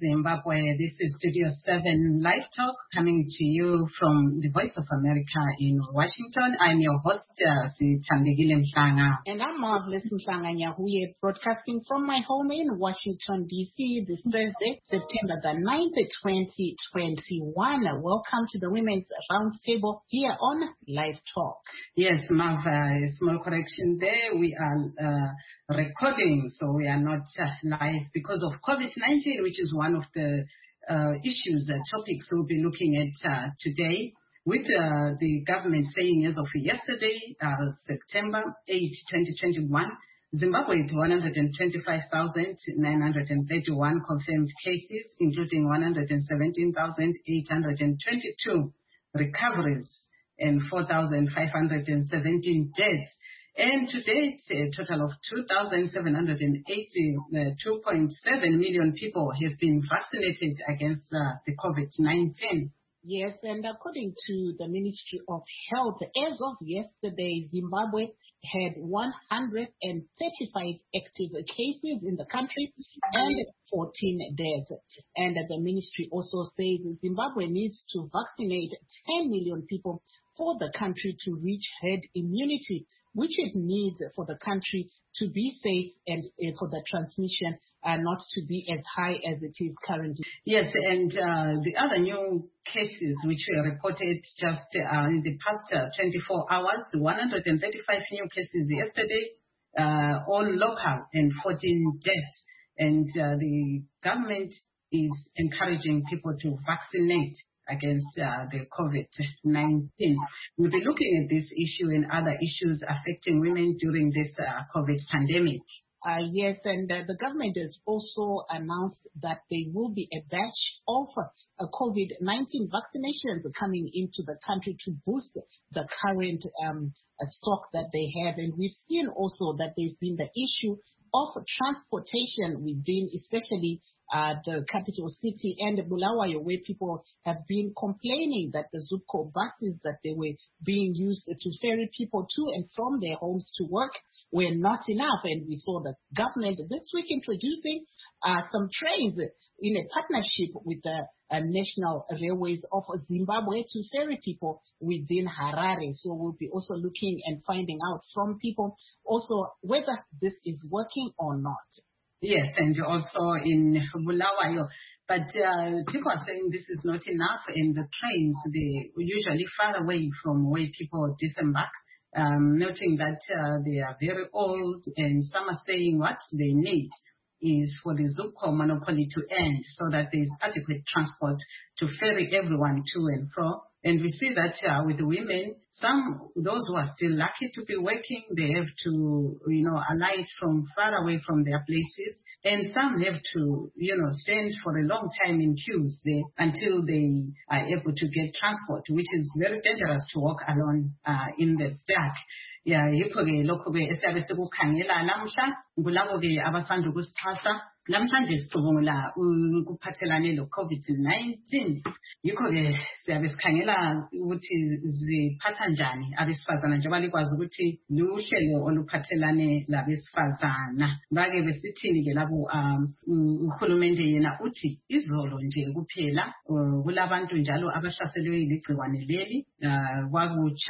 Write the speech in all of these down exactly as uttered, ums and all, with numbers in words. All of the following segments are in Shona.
Zimbabwe. This is Studio seven Live Talk coming to you from the Voice of America in Washington. I'm your host, uh, Sithandegile Mhlanga. And I'm Marvelous Mhlanga Nyahuye, broadcasting from my home in Washington, D C this Thursday, September the ninth, twenty twenty-one. Welcome to the Women's Roundtable here on Live Talk. Yes, Marv, uh, a small correction there. We are uh, recording, so we are not uh, live because of COVID nineteen, which is one of the uh, issues, uh, topics we'll be looking at uh, today, with uh, the government saying as of yesterday, uh, September eighth, twenty twenty-one, Zimbabwe had one hundred twenty-five thousand nine hundred thirty-one confirmed cases, including one hundred seventeen thousand eight hundred twenty-two recoveries and four thousand five hundred seventeen deaths. And to date, a total of two thousand seven hundred eighty-two point seven million people have been vaccinated against uh, the COVID nineteen. Yes, and according to the Ministry of Health, as of yesterday, Zimbabwe had one hundred thirty-five active cases in the country and fourteen deaths. And the ministry also says Zimbabwe needs to vaccinate ten million people for the country to reach herd immunity, which it needs for the country to be safe and uh, for the transmission uh, not to be as high as it is currently. Yes, and uh, the other new cases which were reported just uh, in the past uh, twenty-four hours, one hundred thirty-five new cases yesterday, uh, all local, and fourteen deaths. And uh, the government is encouraging people to vaccinate against uh, the COVID nineteen. We'll be looking at this issue and other issues affecting women during this uh, COVID pandemic. Uh, yes, and uh, the government has also announced that there will be a batch of uh, COVID nineteen vaccinations coming into the country to boost the current um, uh, stock that they have. And we've seen also that there's been the issue of transportation within, especially Uh, the capital city and Bulawayo, where people have been complaining that the Zupco buses that they were being used to ferry people to and from their homes to work were not enough. And we saw the government this week introducing uh, some trains in a partnership with the uh, National Railways of Zimbabwe to ferry people within Harare. So we'll be also looking and finding out from people also whether this is working or not. Yes, and also in Bulawayo. But uh, people are saying this is not enough, and the trains, they usually far away from where people disembark, um, noting that uh, they are very old, and some are saying what they need is for the Zupco monopoly to end so that there is adequate transport to ferry everyone to and fro. And we see that uh, with the women, some, those who are still lucky to be working, they have to, you know, alight from far away from their places. And some have to, you know, stand for a long time in queues there until they are able to get transport, which is very dangerous to walk alone uh, in the dark. Yeah, yikho-ke lokho-ke esiyabe sikukhangela namhla kulabo-ke abasanda ukusixhasa. Namhlanje sicubungula ukuphathelane lo-COVID nineteen. Yikho-ke siyabe sikhangela ukuthi ziphatha njani abesifazana njengoba likwazi ukuthi luhlelo oluphathelane labesifazana. Bake besithini-ke labo um uhulumende yena uthi izolo nje kuphela kulabantu njalo abahlaselwe iligciwane leli kwakutsha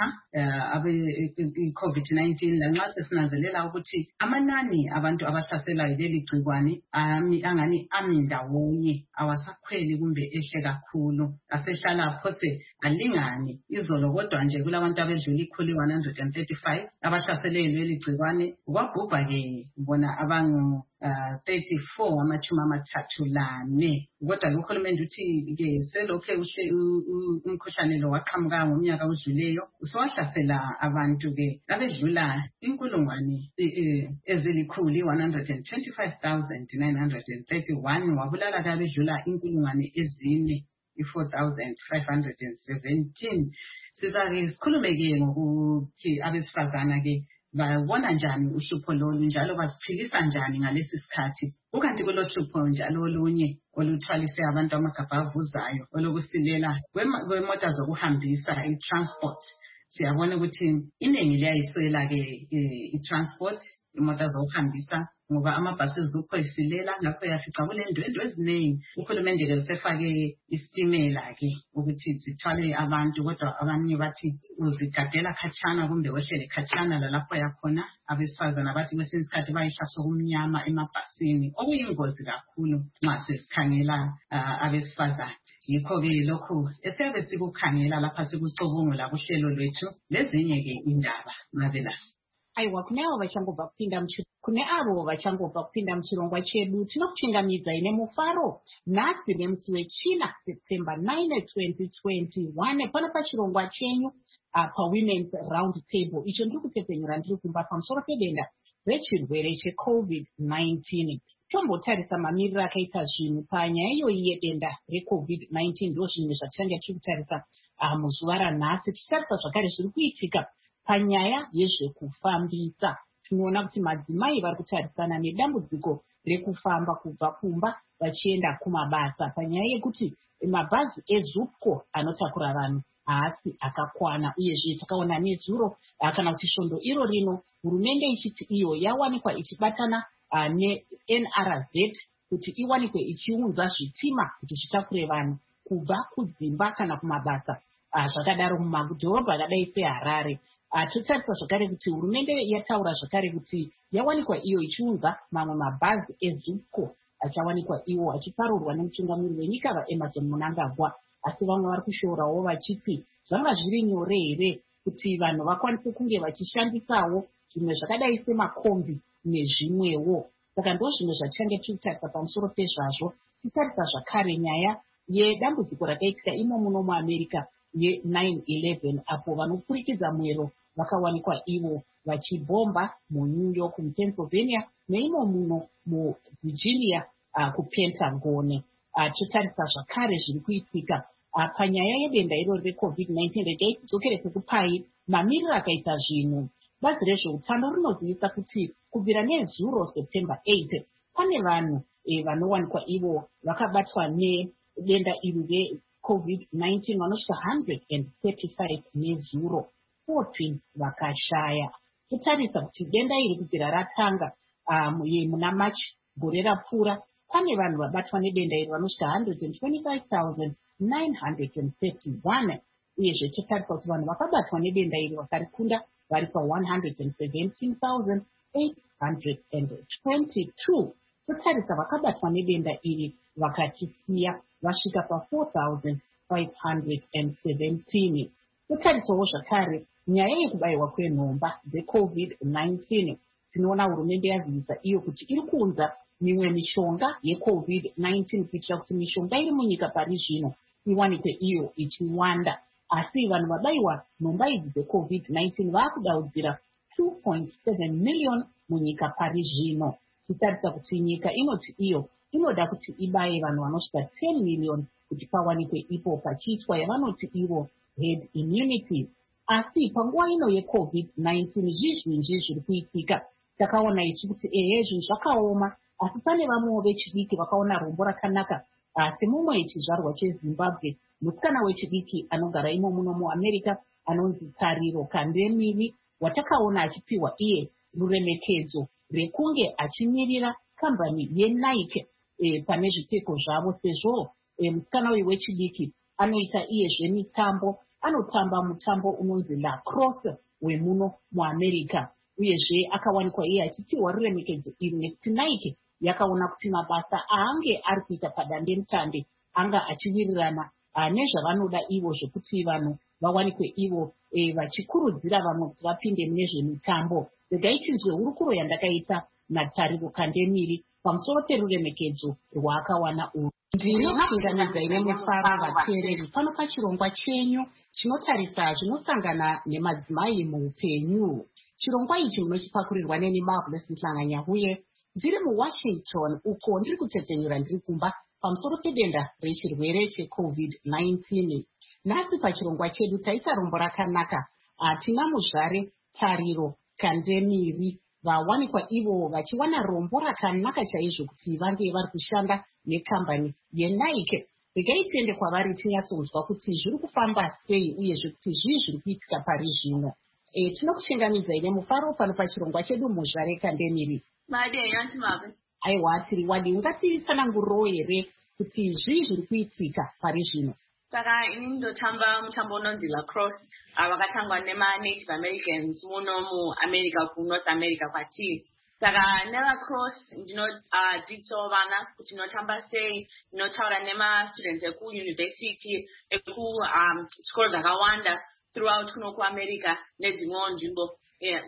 abe COVID nineteen, lanxa sesinanzelela ukuthi amanani abantu abahlasela leli gciwane angani ami ndawonye awasakhweli kumbe ehle kakhulu, asehlala phose alingani. Izolo kodwa nje kulabantu abedlula ikhulu one hundred thirty-five abahlasele leli gciwane, kwabhubha ke bona abangu Uh, thirty-four amachumi amathathu lane. Kodwa lo uhulumende uthi ke selokhe umkhuhlane lo waqhamuka ngomnyaka odluleyo usowahlasela abantu ke abedlula inkulungwane ezilikhulu one hundred twenty-five thousand nine hundred thirty-one, wabulala ke abedlula inkulungwane ezine four thousand five hundred seventeen. Sizake sikhulume ke ngokuthi abesifazana ke babona njani uhlupho lolu njalo basiphilisa njani ngalesi sikhathi. Ukanti kulo hlupho njalo olunye oluthwalise abantu amagabha avuzayo olokusilela kwemota zokuhambisa i-transport. Siyabona ukuthi iningi liyayiswela ke i-transport imoto zokuhambisa ngoba amabhasi ezokhwesilela lapho yafica kule ndwendwe eziningi. Uhulumende ke usefake isitimela ke ukuthi sithwale abantu, kodwa abanye bathi uzigadela khatshana kumbe wehlele khatshana lalapho yakhona. Abesifazana bathi kwesinye isikhathi bayihlaso kumnyama emabhasini, okuyingozi kakhulu nxa sesikhangela uh, abesifazane. Yikho-ke lokhu esiyabe sikukhangela lapha sikucubungula kuhlelo lwethu lezinye-ke indaba Mabelasi. Aiwa, kune avo vachangobva kupinda kune avo vachangobva kupinda muchirongwa chedu tinokuchingamidza ine mufaro nhasi nemusi wechina September nine twenty twenty-one pano pachirongwa chenyu uh, pawomen's round table. Icho ndiri kupepanyura ndiri kumba pamusoro pedenda rechirwere checovid nineteen. Tombotarisa mamiriro akaita zvinhu panyaya iyoyi yedenda recovid nineteen. Ndo zvinhu zvatichange tiri kutarisa uh, muzuva ranhasi. Tichitarisa zvakare zviri kuitika panyaya yezvekufambisa. Tinoona kuti madzimai vari kutarisana nedambudziko rekufamba kubva kumba vachienda kumabasa panyaya yekuti mabhazi ezupco anotakura vanhu haasi akakwana. Uyezve takaona nezuro kana kuti svondo iro rino hurumende ichiti iyo yawanikwa ichibatana uh, ne-N R Z kuti iwanikwe ichiunza zvitima kuti zvitakure vanhu kubva kudzimba kana kumabasa uh, zvakadaro mumadhorobha akadai seHarare. Uh, totarisa zvakare kuti hurumende yataura zvakare kuti yawanikwa iyo ichiunza mamwe mabhazi ezupco achawanikwa iwo achiparurwa nemutungamiri wenyika vaEmmerson Mnangagwa. Asi vamwe vari kushorawo vachiti zvanga zviri nyore here kuti vanhu vakwanise kunge vachishandisawo zvimwe zvakadai semakombi nezvimwewo. Saka ndo zvimwe zvatichange tiri kutarisa pamusoro pezvazvo. Titarisa zvakare nyaya yedambudziko rakaitika imo muno muAmerica ye-nine eleven apo vanopfurikidza mwero vakawanikwa ivo vachibhomba muNew York, muPennsylvania neimo muno muVirginia uh, kuPentagon. Uh, totarisa zvakare zviri kuitika uh, panyaya yedenda irori recovid nineteen. Regai tidzokere pekupai mamiriro akaita zvinhu. Bazi rezveutano rinozivisa kuti kubvira nezuro September eighth pane vanhu eh, vanowanikwa ivo vakabatwa nedenda iri COVID nineteen vanosvika one hundred thirty-five nezuro fourteen vakashaya. Totarisa kuti denda iri kubvira ratanga um, muna March gore rapfuura pane vanhu vabatwa nedenda iri vanosvika one hundred twenty-five thousand nine hundred thirty-one. Uyezve totarisa kuti vanhu vakabatwa nedenda iri vakarikunda vari pa one hundred seventeen thousand eight hundred twenty-two. Totarisa vakabatwa nedenda iri vakatisiya vasvika pa four thousand five hundred seventeen. Totarisawo zvakare nyaya yekubayiwa kwenhomba dzecovid nineteen. Tinoona hurumende yazivisa iyo kuti iri kuunza mimwe mishonga yecovid nineteen kuitira kuti mishonga iri munyika pari zvino iwanikwe iyo ichiwanda. Asi vanhu vabayiwa nhomba idzi dzecovid nineteen vaakudaudzira two point seven million munyika pari zvino. Titarisa kuti nyika inoti iyo inoda kuti ibaye vanhu vanosvika ten million kuti pawanikwe ipo pachiitwa yavanoti ivo herd immunity. Asi panguva ino yecovid nineteen zvizhinji zviri kuitika. Takaona isu kuti ehe zvinhu zvakaoma, asi pane vamwewo vechidiki vakaona rombo rakanaka. Asi mumwe chizvarwa cheZimbabwe, musikana wechidiki anogara imo muno muAmerica anonzi Tariro Kandemiri, watakaona achipiwa iye ruremekedzo rekunge achimirira kambani yeNike e, pane zvipfeko zvavo sezvo e, musikana uyu wechidiki anoita iyezve mitambo, anotamba mutambo unonzi lacrosse wemuno muAmerica. Uyezve akawanikwa iye achipiwa ruremekedzo iri nekuti Nike yakaona kuti mabasa aange ari kuita padandemutande anga achiwirirana nezvavanoda ivo zvekuti vanhu vawanikwe ivo e, vachikurudzira vamwe kuti vapinde mune zvemitambo. Regai tinzwe hurukuro yandakaita naTariro Kandemiri pamusoro peruremekedzo rwaakawana urwu. Ndinokuchingamidza ine mufaro vateereri pano pachirongwa chenyu chinotarisa zvinosangana nemadzimai muupenyu. Chirongwa ichi munochipakurirwa neni Marvelous Mhlanga-Nyahuye. Ndiri muWashington uko ndiri kutetenyura ndiri kumba pamusoro pedenda rechirwere checovid nineteen. Nhasi pachirongwa chedu taita rombo rakanaka. Tina muzvare Tariro Kandemiri vawanikwa ivo vachiwana rombo rakanaka chaizvo kuti vange vari kushanda nekambani yeNike. Regai tiende kwavari tinyatsonzwa kuti zviri kufamba sei uyezve kuti zvii zviri kuitika pari zvino. E, tinokushingamidza ine mufaro pano pachirongwa chedu muzvareka ndemiri. Made yanti mabe. Aiwa tiri wadi ungatisananguriro here kuti zvii zviri kuitika pari zvino. Saka ini ndotamba mutambo unonzi lacrosse vakatangwa nema-Native Americans muno muAmerica kuNorth America kwatiri. Saka nelacrosse ndinodzidzisawo vana kuti ndinotamba sei, ndinotaura nema-students ekuuniversity ekuzvikoro zvakawanda throughout kuno kuAmerica nedzimwewo nzvimbo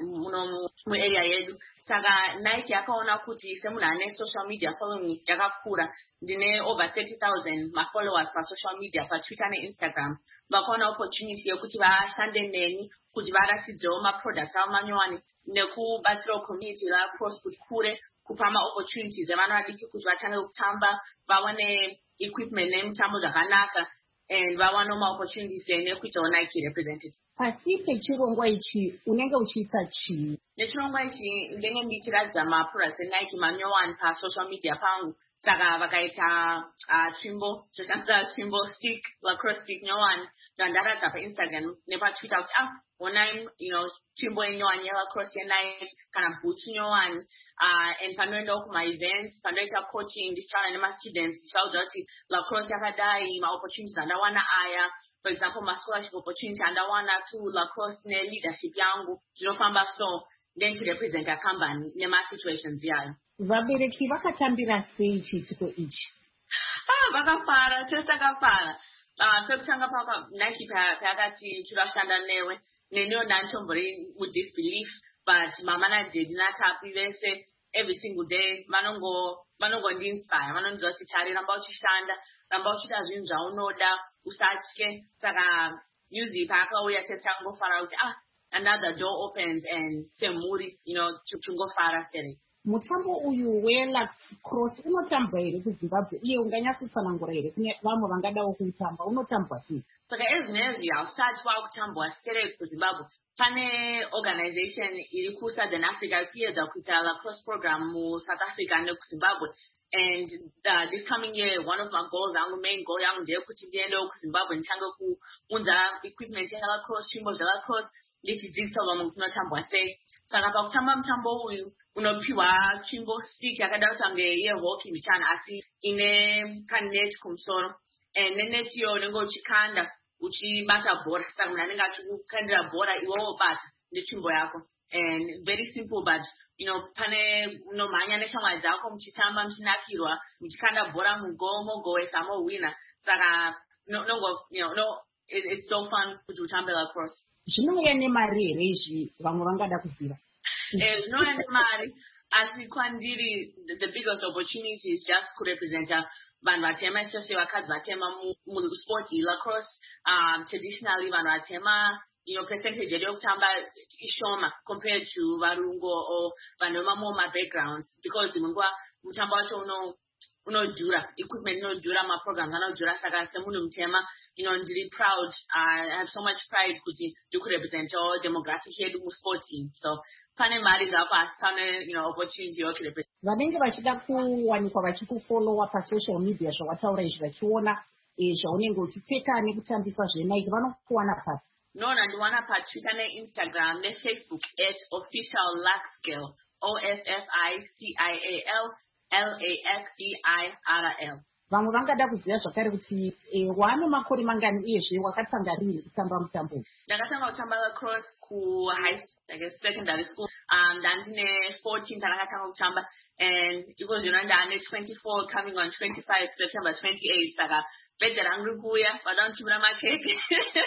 muno muarea yedu. Saka Nike yakaona kuti semunhu ane social media following yakakura, ndine over thirty thousand mafollowers pa social media pa Twitter neInstagram, vakaona opportunity yekuti vashande neni kuti varatidzewo maproducts avo manyowani nekubatsirawo community lacrosse kuti kure, kupa maopportunities evana vadiki kuti vatange kutamba, vawane equipment nemutambo zvakanaka, and vawana maopportunities nekuitawo Nike represented. Pasi pechirongwa ichi unenge uchiita chii? Nechirongwa ichi ndenge ndichiratidza maproducts eNike manyowani pa social media pangu. Saka vakaita twimbo, zvoshandisa twimbo stick, lacrosse stick nyowani, ndandaratidza pa Instagram nepa Twitter kuti ah onai, you know, twimbo yenyowani yelacrosse yeNike kana boots nyowani, and panoendawo kuma events, panoita coaching, ndichitaura nema-students, ndichitaudza kuti lacrosse yakadai, ma-opportunities andawana aya. For example, my scholarship opportunity andawana to lacrosse ne-leadership yangu, zvinofamba so, then to represent a company nema-situations yayo. Vabereki vakatambira sei chiitiko ichi? Ah, vakafara, tese vakafara. Ah, pekutanga paka Nike pakati turashanda newe, neniwo ndantombori with disbelief, but mama na dedi natapi vese every single day, manongo manongo ndi-inspire, manongo kuti tari ramba uchishanda, ramba uchita zvinhu zvaunoda, usatye. Saka music pakauya tetangofara kuti ah, another door opens and semuri, you know, chungofara seri. Mutambo uyu welacrosse unotambwa here kuZimbabwe? Iye unganyatsosanangura here kune vamwe vangadawo kuutamba, unotambwa sei? Saka ezvinezvi hausati wakutambwa sere kuZimbabwe. Pane organization iri kuSouthern Africa kuedza kuita lacrosse program muSouth Africa nekuZimbabwe, and uh, this coming year one of my goals, angu main goal yangu ndeyekuti ndiendewo kuZimbabwe nditange kuunza equipment yelacrosse, twimbo zvelacrosse, ndichidzidzisa vamwe kuti unotambwa sei. Saka pakutamba mutambo uyu unopiwa twimbo stick yakada kutange yehockey mbichana asi ine kanet kumusoro, and nenet iyo unenge uchikanda uchibata bhora. Saka munhu anenge achikukandira bhora iwewo bata ndetwimbo yako, and very simple, but you know pane unomhanya neshamwari dzako muchitamba muchinakirwa muchikanda bhora mugo mogowesa mowina. Saka no, no, you know, no, it, it's so fun kuti utambe lacrosse. Zvinouya nemari here izvi vamwe vangada kuziva? Eh, zvinouya nemari, asi kwandiri the biggest opportunity is just kurepresenta vanhu vatema, especially vakadzi vatema musport lacrosse. Um, traditionally vanhu vatema, you know, percentage yedu yokutamba ishoma compared to varungo or vanhu vemamwe mabackgrounds, because dzimwe nguva mutambo wacho uno unodhura, equipment inodhura, maprograms anodhura. Saka semunhu mutema, you know, ndiri proud, uh, I have so much pride kuti ndikurepresentawo demographic yedu musport iyi. So pane mari zvapo asi pane, you know, opportunity yokurepresent. Vanenge vachida kuwanikwa vachikufollowa pasocial media zvawataura izvi, vachiona zvaunenge uchipfeka nekutambisa zveNike, vanokuwana pasi? No, nandiwana pa Twitter neInstagram neFacebook at official laxskill, O F F I C I A L L A X E I R L. Vamwe vangada kuziva zvakare kuti waane makore mangani uyezve wakatanga rini kutamba mutambo uyu? Ndakatanga kutamba lacrosse ku high, I guess secondary school. Um, ndandine fourteen ndakatanga kutamba, and because you know ndane twenty-four coming on twenty-five September twenty-eight. Saka birthday rangu rikuya, vadanchimira makeke.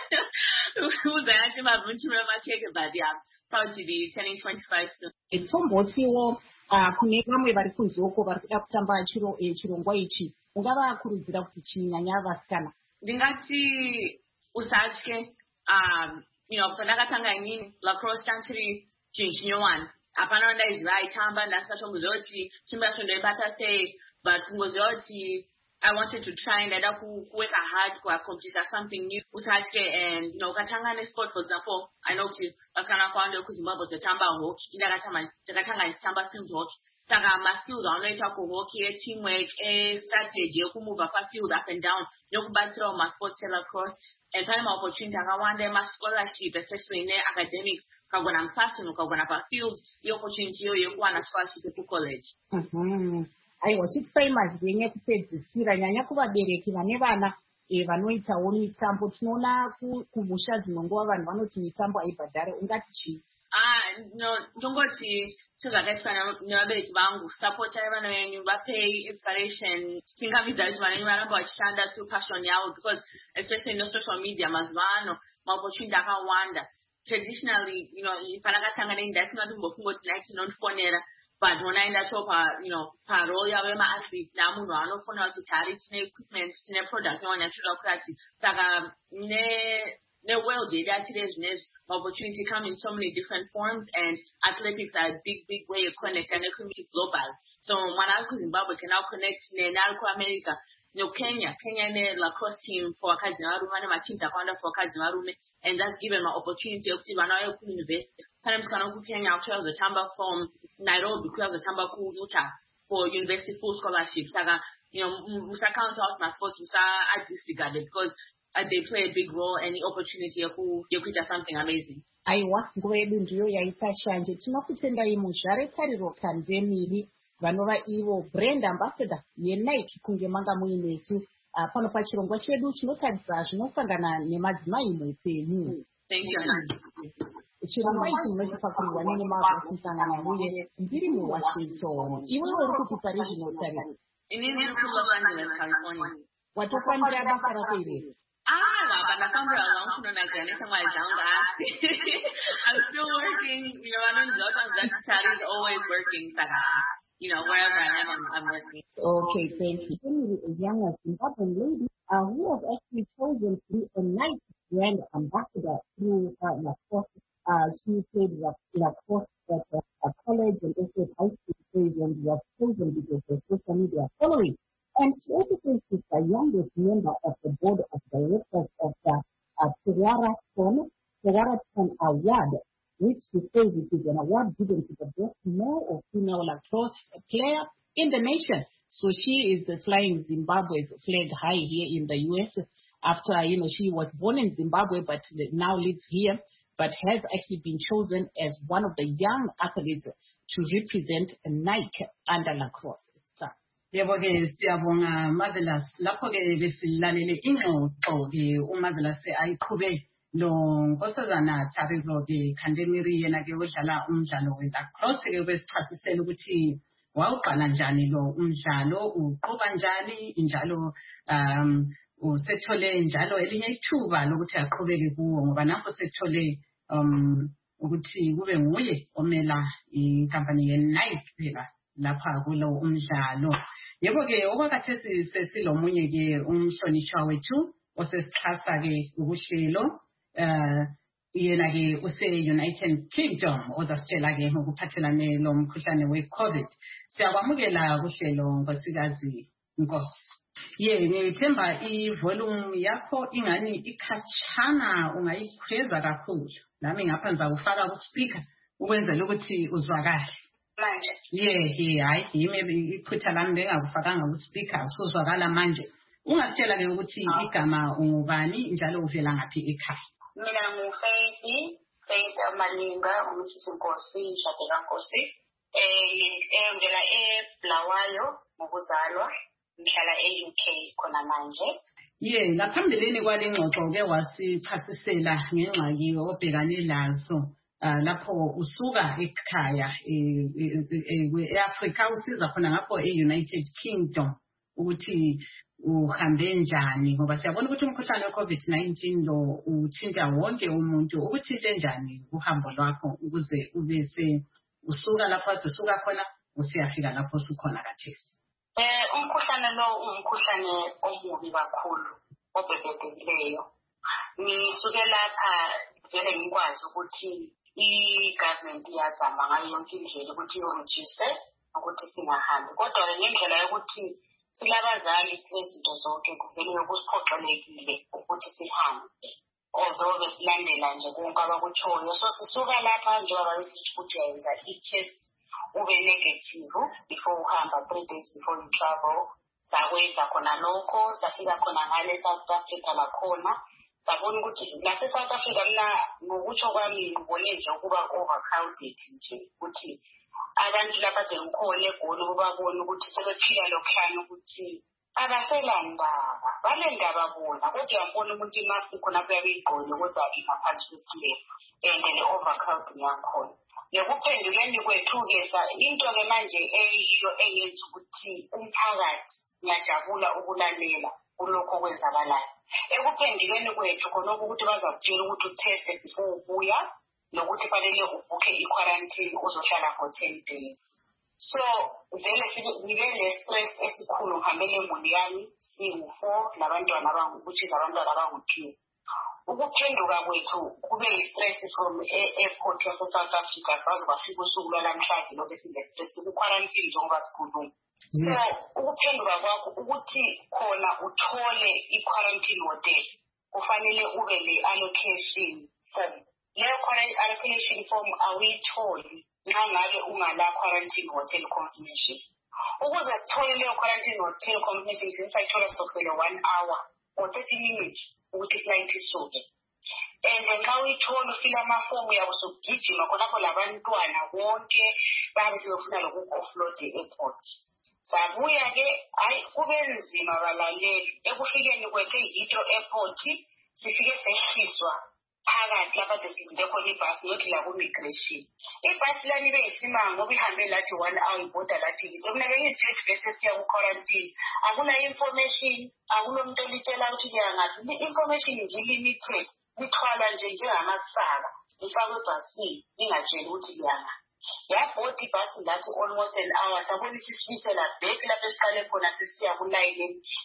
Uzayati mabunchimira makeke, but yeah, proud to be turning twenty-five soon. Tombotiwo kune vamwe vari kunzoko vari kuda kutamba chirongwa ichi, ungavakurudzira kuti chinyanya vasikana? Ndingati usatye. Um, you know, pandakatanga inini lacrosse tanchiri chinhu chinyowani, hapana wandaiziva aitamba, ndasingatomuziva kuti chimba yacho ndoibata sei, but kungoziva kuti I wanted to try and I work hard to accomplish something new. And, you know, Katanga sport, for example, I know to Asana Kwando Kuzimbabwe to Tamba hockey, Inakatama, Katanga is Tamba field hockey. Taga my skills on later for hockey, teamwork, a strategy, you can move up a field up and down, you can battle on my sports across, and time opportunity, I want them my scholarship, especially in their academics, Kagwana fashion, Kagwana field, the opportunity, you want a scholarship to college. Mm-hmm. Aiwa chifamous yenye kupedzisira nyanya kuvabereki vane vana vanoitawo mitambo tinoona kumusha dzinonguva vanhu vanoti mitambo haibhadhare ungati chii? Ah no ndongoti tozvakaitwa nevabereki vangu supportai vana venyu vapei inspiration tingamidza kuti vana venyu varamba vachishanda through passion yavo because especially no social media mazuva ano maopportunity akawanda. Traditionally, you know, panakatanga neindasina timbofunga kuti nai tinonifonera. But when I end up, you know, parole, I am athlete. Now, I'm not going to carry equipment, no product, no natural practice. Saga ne ne world data today's opportunity come in so many different forms, and athletics are a big, big way of connect and the community global. So when I go to Zimbabwe, can now connect ne Narco America, no Kenya, Kenya ne lacrosse team for Kazimarume, my team Taekwondo for Kazimarume, and that's given my opportunity to see when I open university. Sometimes can go Kenya after the Tamba from Nairobi because the Tamba Ku Utah for university full scholarship. Saga, you know, Musa count out my sports, Musa I disregarded because uh, they play a big role and the opportunity of who you could do something amazing. Aiwa nguva yedu ndiyo yaita shanje. Tinokutendai muzvaretariro kandemiri vanova ivo brand ambassador yeNike kunge manga muinesu uh, pano pachirongwa chedu chinotarisa zvinosangana nemadzimai muupenyu. Thank you. Chirongwa ichi munochipakurirwa nene mavhosangana uye ndiri muWashington. Iwewe uri kupi regional tarisa? Inini ndiri kuLos Angeles, California. Watofambira basa rako irero? Ah, but I found her along to the Nigerian my down I'm still working, you know, I know that chat is always working, so, you know, wherever I am, I'm, I'm working. Okay, thank you. A young Zimbabwean lady uh, who was actually chosen to be a Nike brand ambassador through uh, lacrosse. Uh, she played lacrosse at uh, college and also high school stage and was chosen because of social media following. And she also says she's the youngest member of the board of directors of the uh, Terwara Ton Award, which she says it is an award given to the best male or female lacrosse player in the nation. So she is flying Zimbabwe's flag high here in the U S after, you know, she was born in Zimbabwe but now lives here, but has actually been chosen as one of the young athletes to represent Nike under lacrosse. Yebo ke siyabonga Marvelous lapho ke besilalele ingxoxo ke uMarvelous ayiqhube lo nkosazana Charilo ke Khandemiri yena ke udlala umdlalo welacrosse ke besichasisela ukuthi wawuqala njani lo umdlalo uqoba njani njalo um usethole njalo elinye ithuba lokuthi aqhubeke kuwo ngoba nakho sethole um ukuthi kube nguye omela inkampani yeNike phela lapha kulo umdlalo. Yebo ke okwakhathesi sesilomunye ke umhlonishwa wethu osesixhasa ke ukuhlelo eh yena ke use United Kingdom ozasitshela ke ngokuphathelane lo mkhuhlane weCovid. Siyakwamukela kuhlelo nkosikazi Nkosi. Ye ngithemba ivolume yakho ingani ikhatshana ungayikhweza kakhulu. Nami ngapha ngizakufaka ku speaker ukwenzela ukuthi uzwakale. Manje. Yeah, yeah, hayi yimi iphutha lami bengakufakanga ku speaker sozwakala manje. Ungasitshela ke ukuthi igama ungubani njalo uvela ngapi ekhaya? Mina nguFaith, Faith Malinga, uMsisi Nkosi, Shadela Nkosi. Eh ngela eBlawayo ngokuzalwa, ngihlala eU K khona manje. Yeah, laphambilini kwalengxoxo ke wasichasisela ngengxaki obhekane lazo. Uh, lapho usuka ekhaya eAfrica usiza khona ngapho eUnited Kingdom ukuthi uhambe njani ngoba siyabona ukuthi umkhuhlane weCovid nineteen lo uthinta wonke umuntu ukuthi njani uhambo lwakho ukuze ubese usuka lapho usuka khona usiyafika lapho usukhona kathesi. Eh umkhuhlane lo umkhuhlane omubi kakhulu obhebedekileyo. Ngisuke lapha vele ngikwazi ukuthi i-government iyazama ngayo yonke indlela ukuthi ireduce ukuthi singahambi kodwa ngendlela yokuthi silabazali sinezinto zonke kuvele kusiphoqelekile ukuthi sihambe although besilandela nje konke abakutshoyo. So sisuka lapha njengoba besithi ukuthi uyenza i-test ube negative before uhamba, three days before you travel. Sakwenza khona lokho, safika khona ngale South Africa lakhona. Sabona ukuthi lase South Africa mina ngokutsho kwami ngibone nje ukuba overcrowded nje, ukuthi abantu lapha ngikhona eGoli kubabona ukuthi sebephila lokuhlanya ukuthi abaselanda balendaba bona, kodwa uyambona umuntu imasi khona kuyabeyiqole kodwa ingaphansi kwesilevu and le overcrowding yakhona. Nekuphenduleni kwethu-ke into ke manje eyiyo eyenza ukuthi umphakathi ngiyajabula ukulalela kulokho kwenzakalayo. Ekuphenduleni kwethu khona ukuthi bazakutshela ukuthi uteste before ubuya, nokuthi fanele ubukhe i-quarantine uzohlala for ten days. So vele sibe le-stress esikhulu ngihambele emuli yami siwu-four labantwana abangukuthi labantwana abangu-two. Ukuphenduka kwethu kube yi-stress from e-airport yase-South Africa saze kwafika usuku lwalamhlanje lokhu esine-stress ku-quarantine njengoba sikhuluma. So ukuphenduka kwakho ukuthi khona uthole i-quarantine hotel kufanele ube le-allocation form. Leyo allocation form awuyitholi nxa ngabe ungala quarantine hotel confirmation. Ukuze sithole leyo quarantine hotel confirmation sisayithola sokusele one hour or thirty minutes ukuthi flight isuke. And nxa uyithola ufila amafomu yabo sokugijima khonapho labantwana bonke babe sebefuna loku-offload e-airport. Sabuya-ke hayi kube nzima balaleli. Ekufikeni kwethu e-Heathrow airport sifike sehliswa phakathi lapha sesizinde khona ibhasi yothi la ku-migration. Ibhasi lani ibe yisimanga ngoba ihambe lathi one hour ibhoda lathi kumele ngizithethe bese siya ku-quarantine. Akuna information, akunomuntu olitshela ukuthi kuya ngaphi. I-information nje limited, lithwala nje njengamasaka lifakwe ebhasini lingatsheli ukuthi kuya ngaphi. Yabhodi ibhasi lathi almost an hour sabona isifisela back lapho esiqale khona sisiya kulayini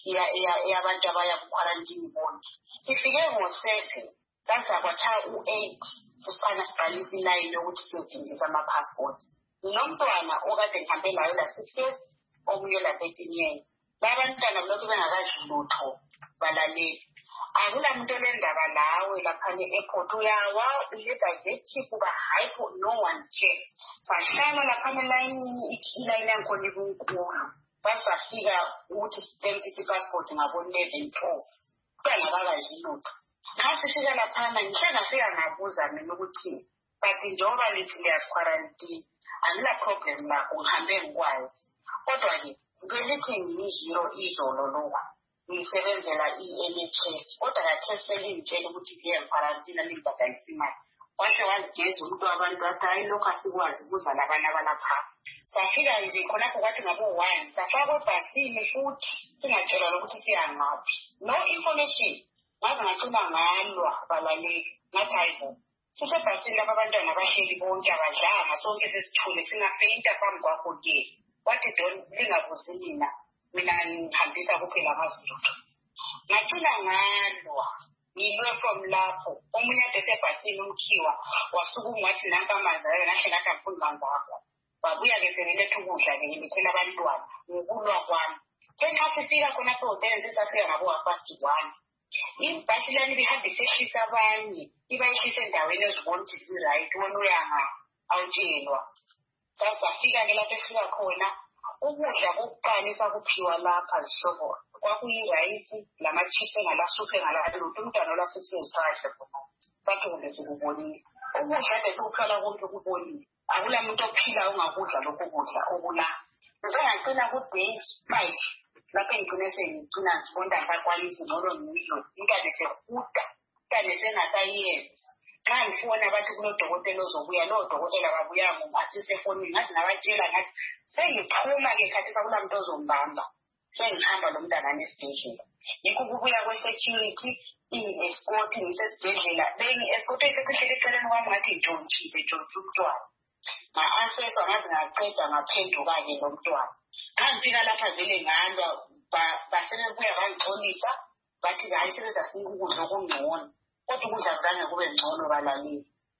yabantu abaya ku-quarantine bonke. Sifike ngo-seven sasa kwatha u-eight sisana siqalisa ilayini yokuthi siyodingisa ama-passport. Nomntwana okade ngihambe layo la-six years omunye la-thirteen years. Labantwana lokhu bengakadli lutho balaleli. Akulamuntu olendaba lawe lapha e-airport uyawa uyedivective kuba hayi no one cares. Sahlala lapha elayinini ilayini yankhona ibunkulu. Sasafika ukuthi sitempisa i-passport ngabo-eleven twelve. Kuyangabakadli lutho. Nxa sifika laphana ngisho ngafika ngabuza mina ukuthi but njengoba lithi liyasi-quarantine angila problem lakho ngihambe ngikwazi. Kodwa-ke ngelithi ngiyihero izolo lokhu ngisebenzela i-N H S kodwa kathesi selingitshela ukuthi kuye ngi-quarantine lingibhadalisa imali. Wahle wazigeza umuntu wabantu wathi hayi lokhu asikwazi ukuza labana abalapha. Safika nje khonapho kwathi ngabo-one safakwa ebhasini futhi singatshelwa ukuthi siya ngaphi. No information. Ngaze ngacina ngalwa balaleli ngathi hayi bo sisebhasini lapha abantwana bahleli bonke abadlanga sonke sesithule singafeyinta phambi kwakho-ke. Wathi don lingabuzi nina mina ngihambisa kuphela amazilutho. Ngacina ngalwa ngilwe from lapho. Omunye ade sebhasini umkhiwa wasuka ungathi nanka amanzi ayo nahle ngathi angifuni manzi akho. Babuya-ke sebeletha ukudla-ke ngibethela abantwana ngokulwa kwami. Ke nxa sifika khonapho hotele sisafika ngabo-half past one. Ibhasi lani lihambe isehlisa abanye iba yehlisa endaweni ezibona ukuthi zirayight wona uyanga awutshelwa. Sasafika-ke lapho esifika khona ukudla kokuqalisa kuphiwa lapha zihlobo kwakuyirayisi lama-chips engalasuphe engalalutho umntwana olasesiyeziphahle khona bathi kumbe sikubonile. Ukudla ade sikuthola konke kubonile. Akula muntu ophila ungakudla lokhu kudla okula. Ngicina ku-day five lapho engigcine sengigcina ngibonda ngisakwanisa ngolo ngilo intane sehuda intane sengasayenzi. Nxa ngifona bathi kunodokotela ozobuya lowo dokotela kabuyanga asisefonini ngathi nabatshela ngathi sengiphuma-ke khathi sakula muntu ozombamba sengihamba lo mntanami esibhedlela. Yikho ukubuya kwe-security i-escort ngisesibhedlela bengi-escort esekhwehlele eceleni kwami ngathi ntshontshile ntshontshe umntwana. Nga-anseswa ngaze ngaqeda ngaphenduka-ke lo mntwana. Xa ngifika lapha vele ngalwa basebebuya bangixolisa bathi hayi sebezasinika ukudla okungcono. Kodwa ukudla kuzange kube ngcono balaleli.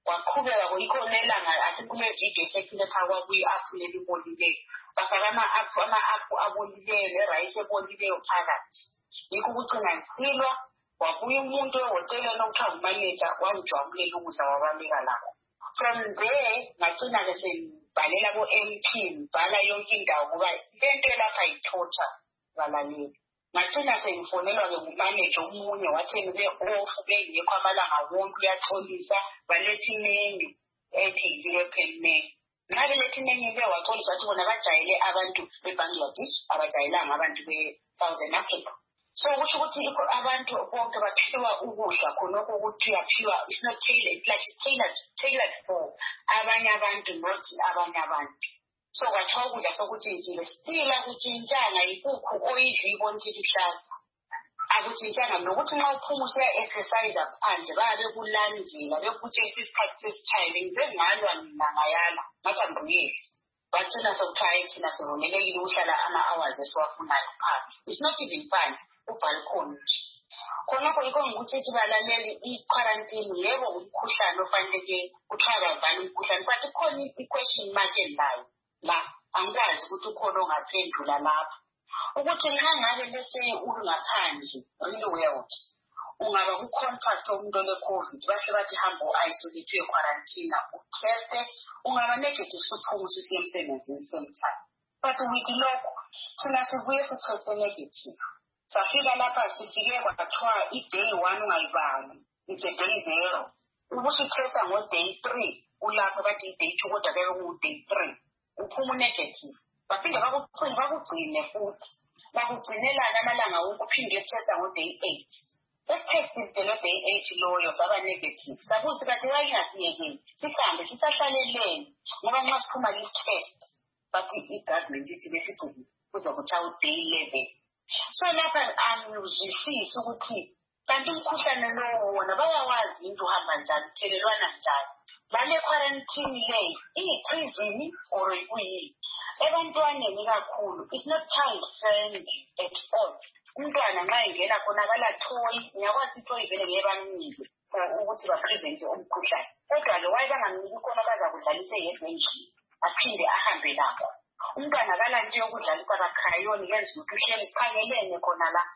waqhubeka koyikhona elanga athi kule video esephile phakwa kuyi-afulela ibolileyo bafaka ama-aphu ama-aphu abolileyo nerayisi ebolileyo phakathi yikho ukugcina ngisilwa wabuya umuntu ehoteleni okuthiwa ngumaneja wangijabulela ukudla wabaleka lapho. From there ngagcina-ke sengibhalela bo-M P ngibhala yonke indawo kuba le nto elapha yi-torture balaleli. Ngagcina sengifonelwa-ke ngumaneja omunye wathi ngibe-off bengekho amalanga wonke uyaxolisa baletha imenu ethi European menu. Ngabe letha imenu ke waxolisa wathi bona bajayele abantu beBangladesh abajayelanga abantu be-Southern Africa. So kusho ukuthi abantu bonke baphiwa ukudla khonokho ukuthi uyaphiwa it's not tailored like it's tailored tailored for abanye abantu not abanye abantu. So kwathiwa ukudla sokutshintshile still akutshintshanga yikukhu oyidla ibona ukuthi ihlaza akutshintshanga nokuthi nxa uphuma usuya-exercise phandle babe kulandela bekutshela ukuthi isikhathi sesitshayile ngizengalwa mina ngayala ngathi ambuyeli bagcina sokuthiwa thina sivumelekile ukuhlala ama-hours esiwafunayo phansi. It's not even fun ubalkhoni nje khonokho yikho ngikuthi balaleli i-quarantine yebo umkhuhlane ofanele kuthiwa bavale umkhuhlane but ikhona i-question mark elayo la angikwazi ukuthi ukhona ongaphendula lapha ukuthi nxa ngabe lese uri ngaphandle in the world ungaba ku-contact umuntu ole-COVID bahle bathi hamba u-isolate uye-quarantine uteste ungaba negative suphuma ususiye emsebenzini same time but with lokho thina sibuye sitheste negative safika lapha sifike kwathiwa i-day one ungayibali it's a day zero ubusithesta ngo-day three ulapho bathi i-day two kodwa beke ku-day three uphuma negative baphinde bakugcine bakugcine futhi bakugcinelana amalanga wonke uphinde uthesta ngo-day eight sesithestile lo day eight loyo saba negative sabuthi kathi wayingasiyekeli sihambe sisahlaleleni ngoba nxa siphuma lisi-test bathi i-government ithi besigcine kuze kuthiwa u-day eleven. So lapha angizwisisi ukuthi kanti umkhuhlane lowo wona bayawazi into uhamba njani uthelelwana njani lale quarantine leyo iyi-prison or ikuyini ebantwaneni kakhulu it's not child friendly at all. Umntwana nxa ingena khona akalathoyi ngiyakwazi ithoyi vele ngeke bamnike for ukuthi baprevente umkhuhlane kodwa-ke waye bangamniki khona bazakudlalisa yedwa endlini aphinde ahambe lapho. Umntwana akalanto yokudlalisa bakhayoni yenza ukuthi uhleli sikhangelene khona la.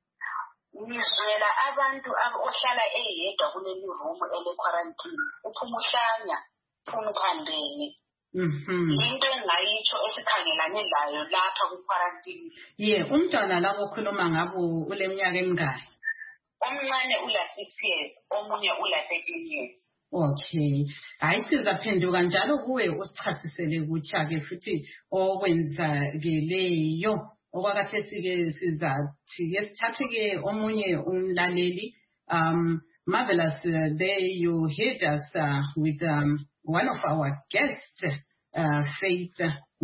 Ngizwela abantu ohlala eyedwa kuleli room ele-quarantine uphuma uhlanya phuma uphambene into engayitsho esikhangelane layo lapha ku-quarantine. Ye umntwana labo okhuluma ngabo ule minyaka emingaki? Omncane ula six years omunye ula thirteen years. Okay, hayi sizaphenduka njalo kuwe usichasisele kutsha-ke futhi okwenzakeleyo okwakhathesi-ke sizathi yesithathe-ke omunye umlaleli. um Marvelous, uh, there you heard us uh, with um, one of our guests, uh, Faith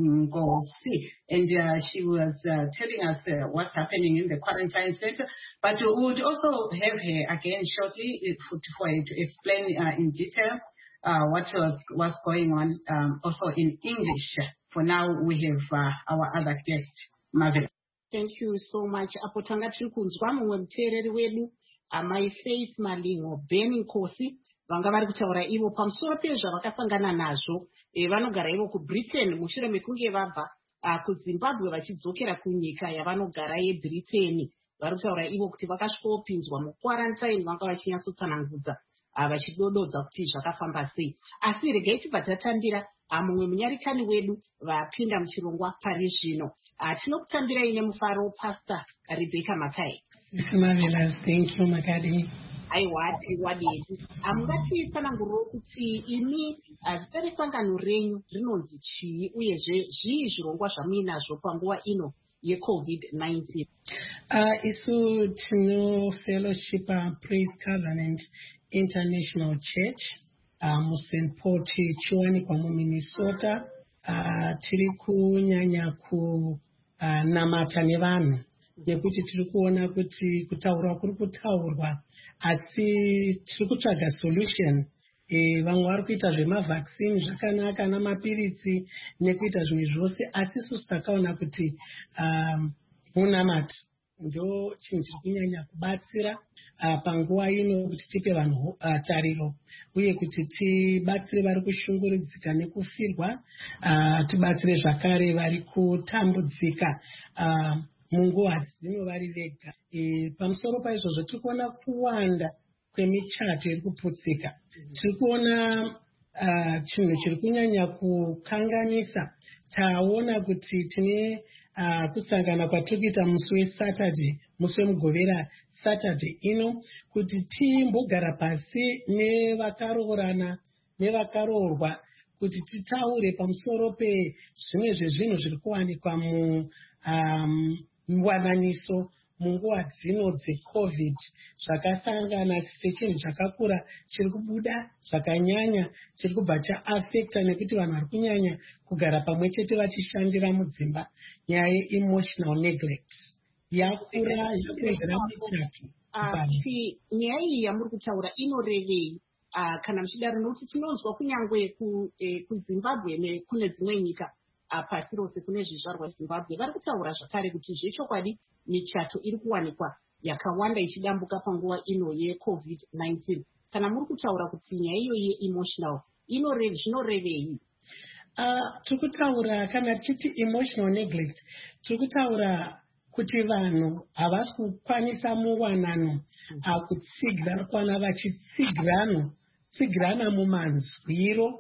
Ngosi, and uh, she was uh, telling us uh, what's happening in the quarantine center. But we would also have her again shortly for, for her to explain uh, in detail uh, what was what's going on, um, also in English. For now, we have uh, our other guest, Marvelous. Thank you so much. Apotanga tirikunzwa mumwe muteereri wedu amai Faith Malingo Beni Nkosi vanga vari kutaura ivo pamusoro pezvavakasangana nazvo vanogara ivo kuBritain mushure mekunge vabva kuZimbabwe vachidzokera kunyika yavanogara yeBritain. Vari kutaura ivo kuti vakasvopinzwa mukwarantine vanga vachinyatsotsanangudza vachidododza kuti zvakafamba sei. Asi regai tibva tatambira mumwe munyarikani wedu vapinda muchirongwa pari zvino. Tinokutambirai nemufaro Pastor Rebecca Makai. Marvelous, thank you Makadi. Aiwati wadeti amungatitsananguriro kuti imi zita resangano renyu rinonzi chii uyezve zvii zvirongwa zvamuinazvo panguva ino yeCovid nineteen? Uh, isu tino fellowship uh, Praise Covenant International Church uh, mu Saint Paul chiwanikwa mu Minnesota. Uh, tiri kunyanya ku uh, namata nevanhu nekuti tiri kuona kuti kutaurwa kuri kutaurwa asi tiri kutsvaga solution. E, vamwe vari kuita zvemavhaccine zvakanaka namapiritsi nekuita zvimwe zvose asi isusu takaona kuti um, munamata ndo chinhu chiri kunyanya kubatsira uh, panguva ino kuti tipe vanhu uh, tariro uye kuti tibatsire vari kushungurudzika nekufirwa, uh, tibatsire zvakare vari kutambudzika uh, munguva dzino vari vega. E, pamusoro paizvozvo tiri kuona kuwanda kwemichato iri kuputsika. Tiri kuona uh, chinhu chiri kunyanya kukanganisa. Taona kuti tine uh, kusangana kwatiri kuita musi weSaturday, musi wemugovera Saturday ino, kuti timbogara pasi nevakaroorana nevakaroorwa kuti titaure pamusoro pezvimwe zvezvinhu zviri kuwanikwa mu um, muwananiso munguva dzino dzeCovid, zvakasangana sechinhu chakakura chiri kubuda zvakanyanya chiri kubva chaafekta nekuti vanhu vari kunyanya kugara pamwe chete vachishandira mudzimba. Nyaya yeemotional neglect yakura yakonzera michato. Asi nyaya iyi yamuri kutaura inorevei uh, kana muchidaro, nokuti tinonzwa kunyangwe ku, eh, kuZimbabwe nekune dzimwe nyika uh, pasi rose kune zvizvarwa Zimbabwe vari kutaura zvakare kuti zvechokwadi michato iri kuwanikwa yakawanda ichidambuka panguva ino yeCovid nineteen. Kana muri kutaura kuti nyaya iyo yeemotional inoreve zvinorevei? Uh, tiri kutaura kana tichiti emotional neglect, tiri kutaura kuti vanhu havasi kukwanisa muwanano uh, kutsigirana, kwana vachitsigirana tsigirana mumanzwiro.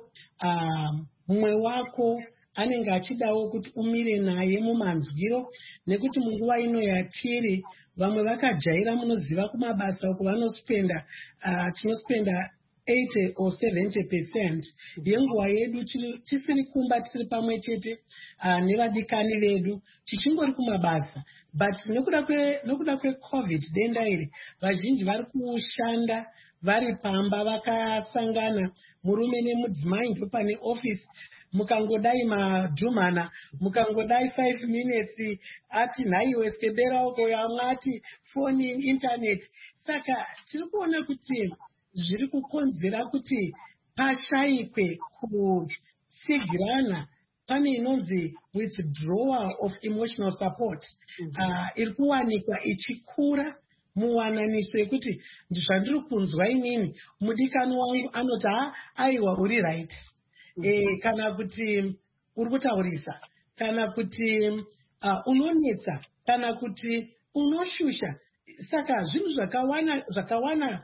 Mumwe uh, wako anenge achidawo kuti umire naye mumanzwiro, nekuti munguva ino yatiri vamwe vakajaira, munoziva kumabasa uko vanospenda uh, tinospenda eighty or seventy percent yenguva yedu tisiri kumba tisiri pamwe chete uh, nevadikani vedu tichingori kumabasa. But nekuda kwe nekuda kweCovid denda iri, vazhinji vari kushanda vari pamba vakasangana, murume nemudzimai ndo pane office, mukangodai madhumana, mukangodai five minutes ati nhaiwe skebera uko, yamwe ati phone in internet. Saka tiri kuona kuti zviri kukonzera kuti pashayikwe kutsigirana. Pane inonzi withdrawal of emotional support uh, iri kuwanikwa ichikura muwananiso yekuti zvandiri kunzwa inini mudikani wangu anoti ha aiwa uri right, e, kana kuti uri kutaurisa, kana kuti uh, unonetsa, kana kuti unoshusha. Saka zvinhu zvakawana zvakawana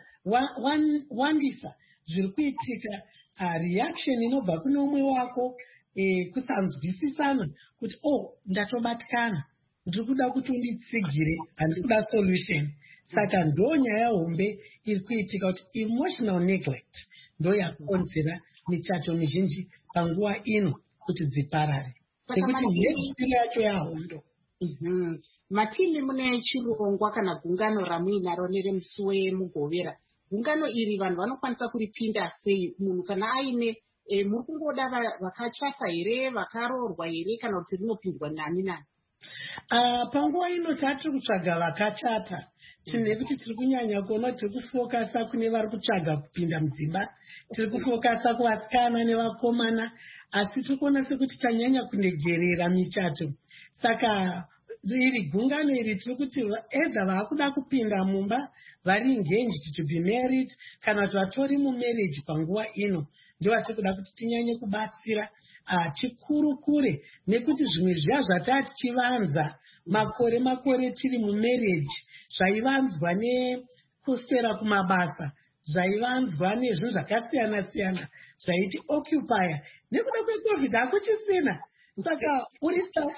wandisa zviri kuitika, uh, reaction inobva kune umwe wako, e, kusanzwisisana kuti oh ndatobatikana, ndiri kuda kuti unditsigire, handisi kuda solution. Saka ndo nyaya hombe iri kuitika kuti emotional neglect ndo yakonzera michato mizhinji panguva ino kuti dziparare, sekuti nhedziro yacho yahondo. Mm-hmm. Matini mune chirongwa kana gungano ramuinaro neremusi wemugovera, gungano iri vanhu vanokwanisa kuripinda sei? Munhu kana aine e, muri kungoda vakachata here, vakaroorwa here, kana kuti rinopindwa nani nani? Uh, panguva ino tatiri kutsvaga vakachata. Tine kuti tiri kunyanya kuona tiri kufokasa kune vari kutsvaga kupinda mudzimba, tiri kufokasa kuvasikana nevakomana, asi tiri kuona sekuti tanyanya kunegerera michato. Saka iri gungano iri tiri kuti edza vaakuda kupinda mumba vari engaged to be married, kana kuti vatori mumarriage panguva ino, ndio vatiri kuda kuti tinyanye kubatsira uh, tikurukure, nekuti zvimwe zviya zvataa tichivanza makore makore tiri mumarriage, zvaivanzwa nekuswera kumabasa, zvaivanzwa nezvinhu zvakasiyana siyana zvaiti occupy, nekuda kweCovid hakuchisina. Saka uri stuck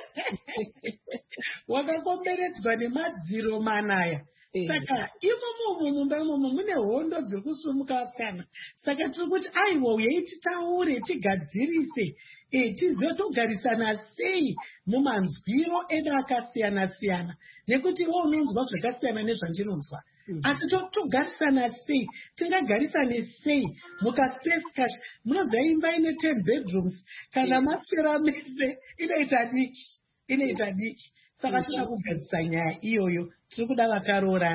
wakakomberedzwa nemadziro manaya. Saka imomo mumba imomo mune hondo dziri kusumuka vasikana. Saka tiri kuti aiwa uyai titaure, tigadzirise, e, tizive togarisana sei mumanzwiro edu akasiyana siyana, nekuti iwo unonzwa zvakasiyana nezvandinonzwa. Asi togarisana sei, tingagarisane sei mukaspace cash. Munoziva imba ine ten bedrooms, kana maswera mese inoita diki, inoita diki. Saka tinoda kugadzisa nyaya iyoyo, tiri kuda vakaroorana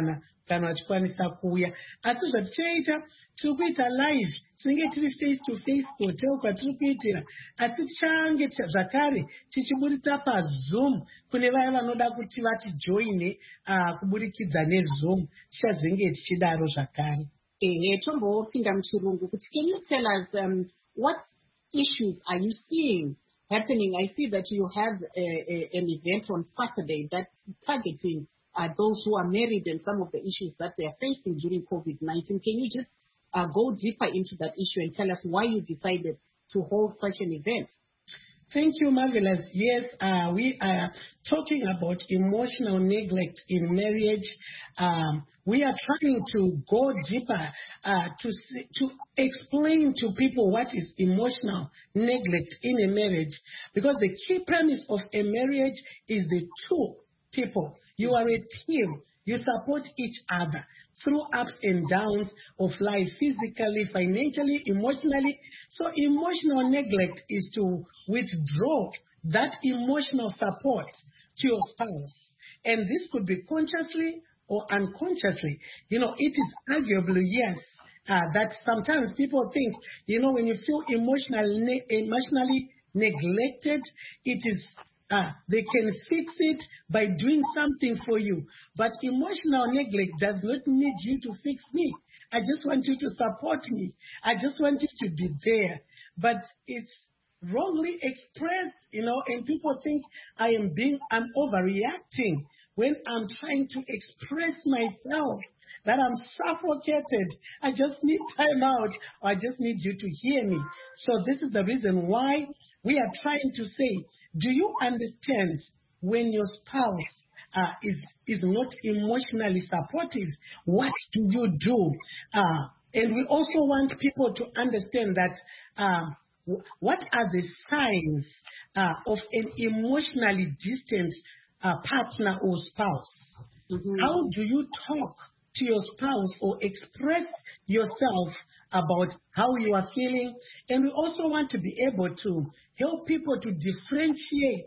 kana vachikwanisa kuuya. Asi zvatichaita tiri kuita live, tinenge tiri face to face kuhotel kwatiri kuitira, asi tichange zvakare tichiburitsa paZoom kune vaya vanoda kuti vatijoine uh, kuburikidza neZoom, tichazenge tichidaro zvakare. Eh, tombopinda muchirungu kuti can you tell us um, what issues are you seeing happening? I see that you have a, a, an event on Saturday that's targeting uh, those who are married and some of the issues that they are facing during COVID nineteen. Can you just uh, go deeper into that issue and tell us why you decided to hold such an event? Thank you, Marvelous. Yes, uh, we are talking about emotional neglect in marriage. Um, we are trying to go deeper uh, to to explain to people what is emotional neglect in a marriage, because the key premise of a marriage is the two people. You are a team. You support each other through ups and downs of life, physically, financially, emotionally. So emotional neglect is to withdraw that emotional support to your spouse. And this could be consciously or unconsciously. You know, it is arguably, yes, uh, that sometimes people think, you know, when you feel emotional, ne- emotionally neglected, it is Uh, they can fix it by doing something for you. But emotional neglect does not need you to fix me. I just want you to support me. I just want you to be there. But it's wrongly expressed, you know, and people think I am being, I'm overreacting when I'm trying to express myself, that I'm suffocated. I just need time out, or I just need you to hear me. So this is the reason why we are trying to say, do you understand when your spouse uh, is, is not emotionally supportive? What do you do? Uh, and we also want people to understand that uh, what are the signs uh, of an emotionally distant uh, partner or spouse? Mm-hmm. How do you talk to your spouse or express yourself about how you are feeling? And we also want to be able to help people to differentiate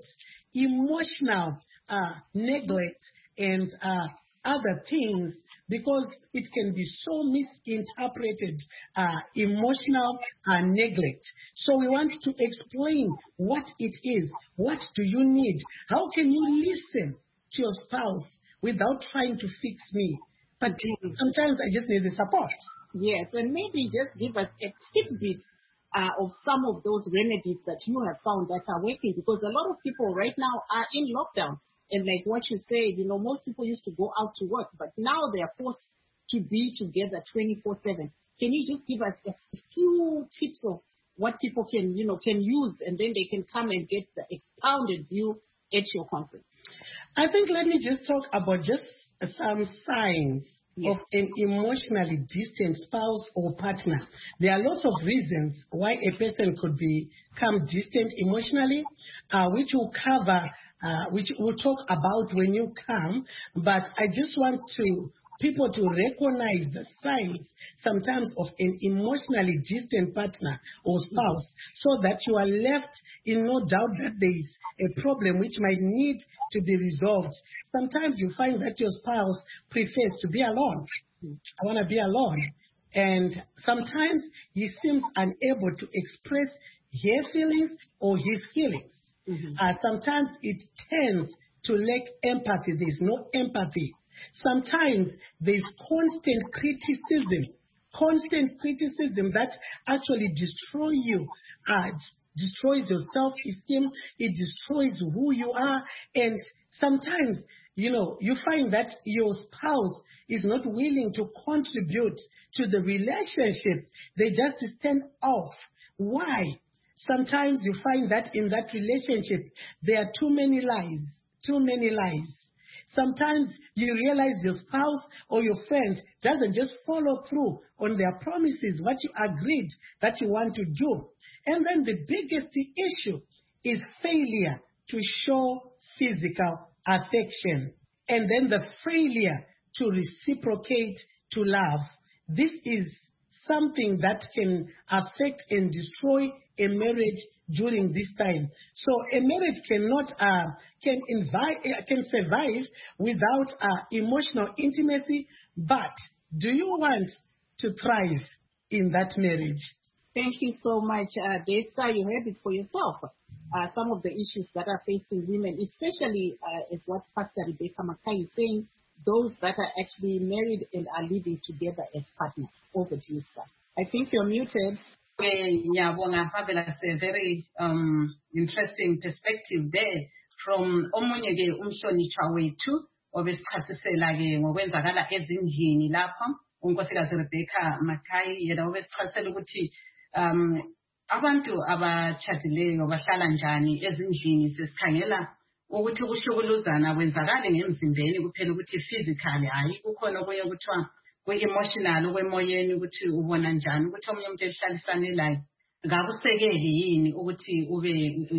emotional uh, neglect and uh, other things, because it can be so misinterpreted, uh, emotional uh, neglect. So we want to explain what it is. What do you need? How can you listen to your spouse without trying to fix me? But sometimes I just need the support. Yes, and maybe just give us a tidbit uh, of some of those remedies that you have found that are working, because a lot of people right now are in lockdown. And like what you said, you know, most people used to go out to work, but now they are forced to be together twenty-four seven. Can you just give us a few tips of what people can, you know, can use, and then they can come and get the expounded view at your conference? I think let me just talk about just some signs yes. of an emotionally distant spouse or partner. There are lots of reasons why a person could become distant emotionally, uh, which will cover, uh, which we'll talk about when you come. But I just want to people to recognize the signs sometimes of an emotionally distant partner or spouse, so that you are left in no doubt that there is a problem which might need to be resolved. Sometimes you find that your spouse prefers to be alone. I want to be alone. And sometimes he seems unable to express her feelings or his feelings. Mm-hmm. Uh, sometimes it tends to lack empathy. There's no empathy. Sometimes there's constant criticism, constant criticism that actually destroys you, uh, destroys your self-esteem, it destroys who you are. And sometimes, you know, you find that your spouse is not willing to contribute to the relationship. They just stand off. Why? Sometimes you find that in that relationship, there are too many lies, too many lies. Sometimes you realize your spouse or your friend doesn't just follow through on their promises, what you agreed that you want to do. And then the biggest issue is failure to show physical affection. And then the failure to reciprocate to love. This is something that can affect and destroy a marriage during this time. So a marriage cannot uh, can invite uh, can survive without uh, emotional intimacy, But do you want to thrive in that marriage? Thank you so much, uh, Desta. You heard it for yourself. Uh, some of the issues that are facing women, especially uh, is what Pastor Rebecca Mackay is saying, those that are actually married and are living together as partners. Over to you, sir. I think you're muted. Yeah, that's a very um, interesting perspective there from omunye ke umhlonishwa wethu obesichasisela ke ngokwenzakala ezindlini lapha unkosikazi Rebecca Mackay yena obesichasisela ukuthi um abantu abatshadileyo bahlala njani ezindlini sesikhangela ukuthi ukuhlukuluzana kwenzakala ngemzimbeni kuphela ukuthi physically hayi kukhona okunye kuthiwa kwe-emotional kwemoyeni ukuthi ubona njani ukuthi omunye umuntu ehlalisane laye ngakusekeli yini ukuthi ube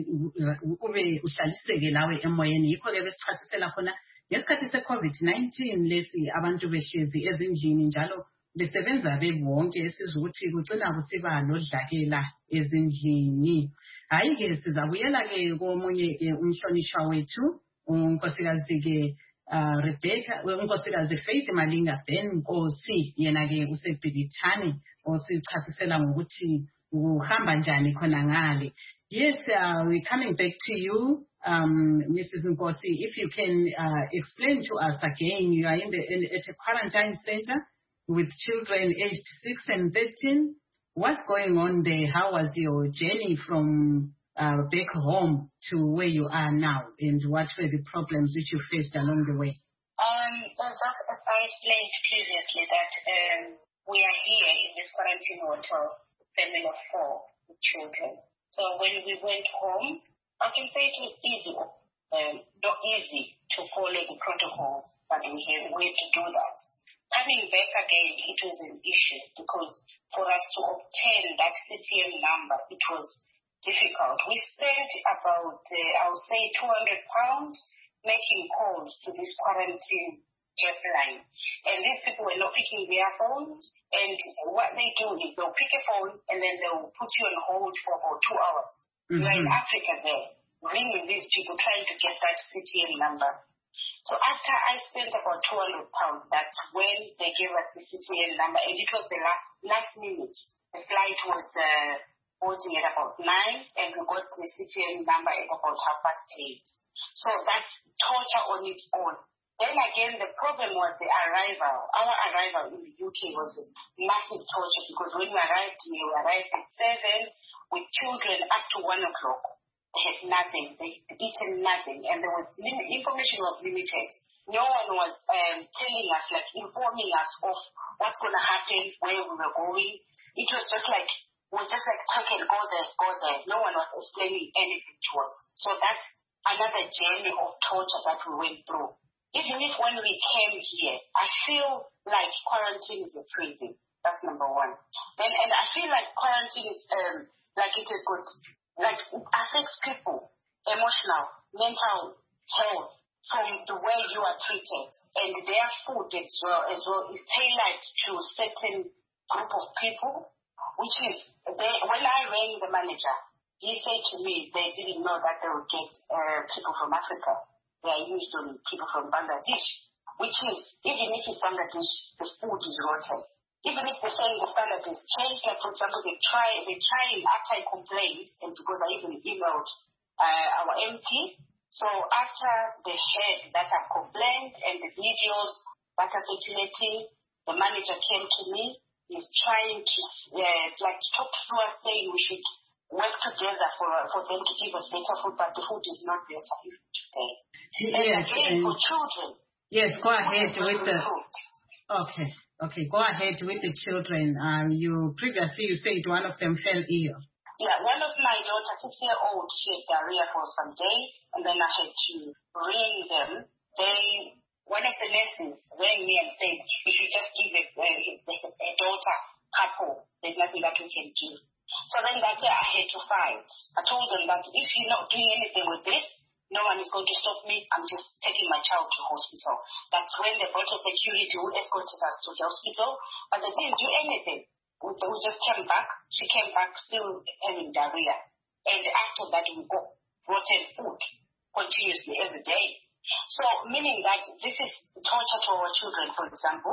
ube uhlaliseke lawe emoyeni yikho ke besichasisela khona ngesikhathi se-COVID nineteen lesi abantu behlezi ezindlini njalo besebenza bebonke esizwe ukuthi kugcina kusiba lodlakela ezindlini. Hayi-ke sizabuyela-ke komunye umhlonishwa wethu unkosikazi ke uh, Rebecca, unkosikazi Faith Malinga Ben Nkosi yena-ke usebhilithani osichasisela ngokuthi uhamba njani khona ngale. Yes, uh, we're coming back to you, um, Missus Nkosi. If you can uh, explain to us again, you are in the in, at a quarantine center with children aged six and thirteen. What's going on there? How was your journey from uh, back home to where you are now, and what were the problems which you faced along the way? Um, as, as I explained previously, that um, we are here in this quarantine hotel, family of four with children. So when we went home, I can say it was easy, um, not easy to follow the protocols, but we have ways to do that. Coming back again, it was an issue because for us to obtain that C T M number, it was difficult. We spent about, uh, I would say, two hundred pounds making calls to this quarantine helpline. And these people were not picking their phones. And what they do is they'll pick a phone and then they'll put you on hold for about two hours. Mm-hmm. You're in Africa there, ringing these people, trying to get that C T M number. So after I spent about two hundred pounds, that's when they gave us the C T M number, and it was the last last minute. The flight was uh, boarding at about nine, and we got the C T M number at about half past eight. So that's torture on its own. Then again, the problem was the arrival. Our arrival in the U K was a massive torture because when we arrived here, we arrived at seven with children up to one o'clock. They had nothing. They had eaten nothing. And there was lim- information was limited. No one was um, telling us, like informing us of what's going to happen, where we were going. It was just like, we we're just like, okay, go there, go there. No one was explaining anything to us. So that's another journey of torture that we went through. Even if when we came here, I feel like quarantine is a prison. That's number one. Then, and I feel like quarantine is um, like it is good. Like it affects people, emotional, mental health, from the way you are treated, and their food as well as well is tailored to a certain group of people, which is they, when I rang the manager, he said to me they didn't know that they would get uh, people from Africa. They are used on people from Bangladesh, which is even if it's Bangladesh, the food is rotten. Even if the saying the standard is changed, like for example, they try, they try after I complained, and because I even emailed uh, our M P. So after they heard that I complained and the videos that are circulating, the manager came to me. He's trying to uh, like talk to us, saying we should work together for uh, for them to give us better food, but the food is not better today. Yes, and again, for children. Yes, go ahead with the. Food. Okay. Okay, go ahead with the children. Um, you previously you said one of them fell ill. Yeah, one of my daughters, six-year-old, she had diarrhea for some days, and then I had to ring them. They, one of the nurses rang me and said, "You should just give a, a, a daughter couple. There's nothing that we can do." So then that's where I had to fight. I told them that if you're not doing anything with this, no one is going to stop me. I'm just taking my child to hospital. That's when they brought a security who escorted us to the hospital, but they didn't do anything. We, we just came back. She came back still having diarrhea. And after that, we got rotten food continuously every day. So meaning that this is torture to our children, for example.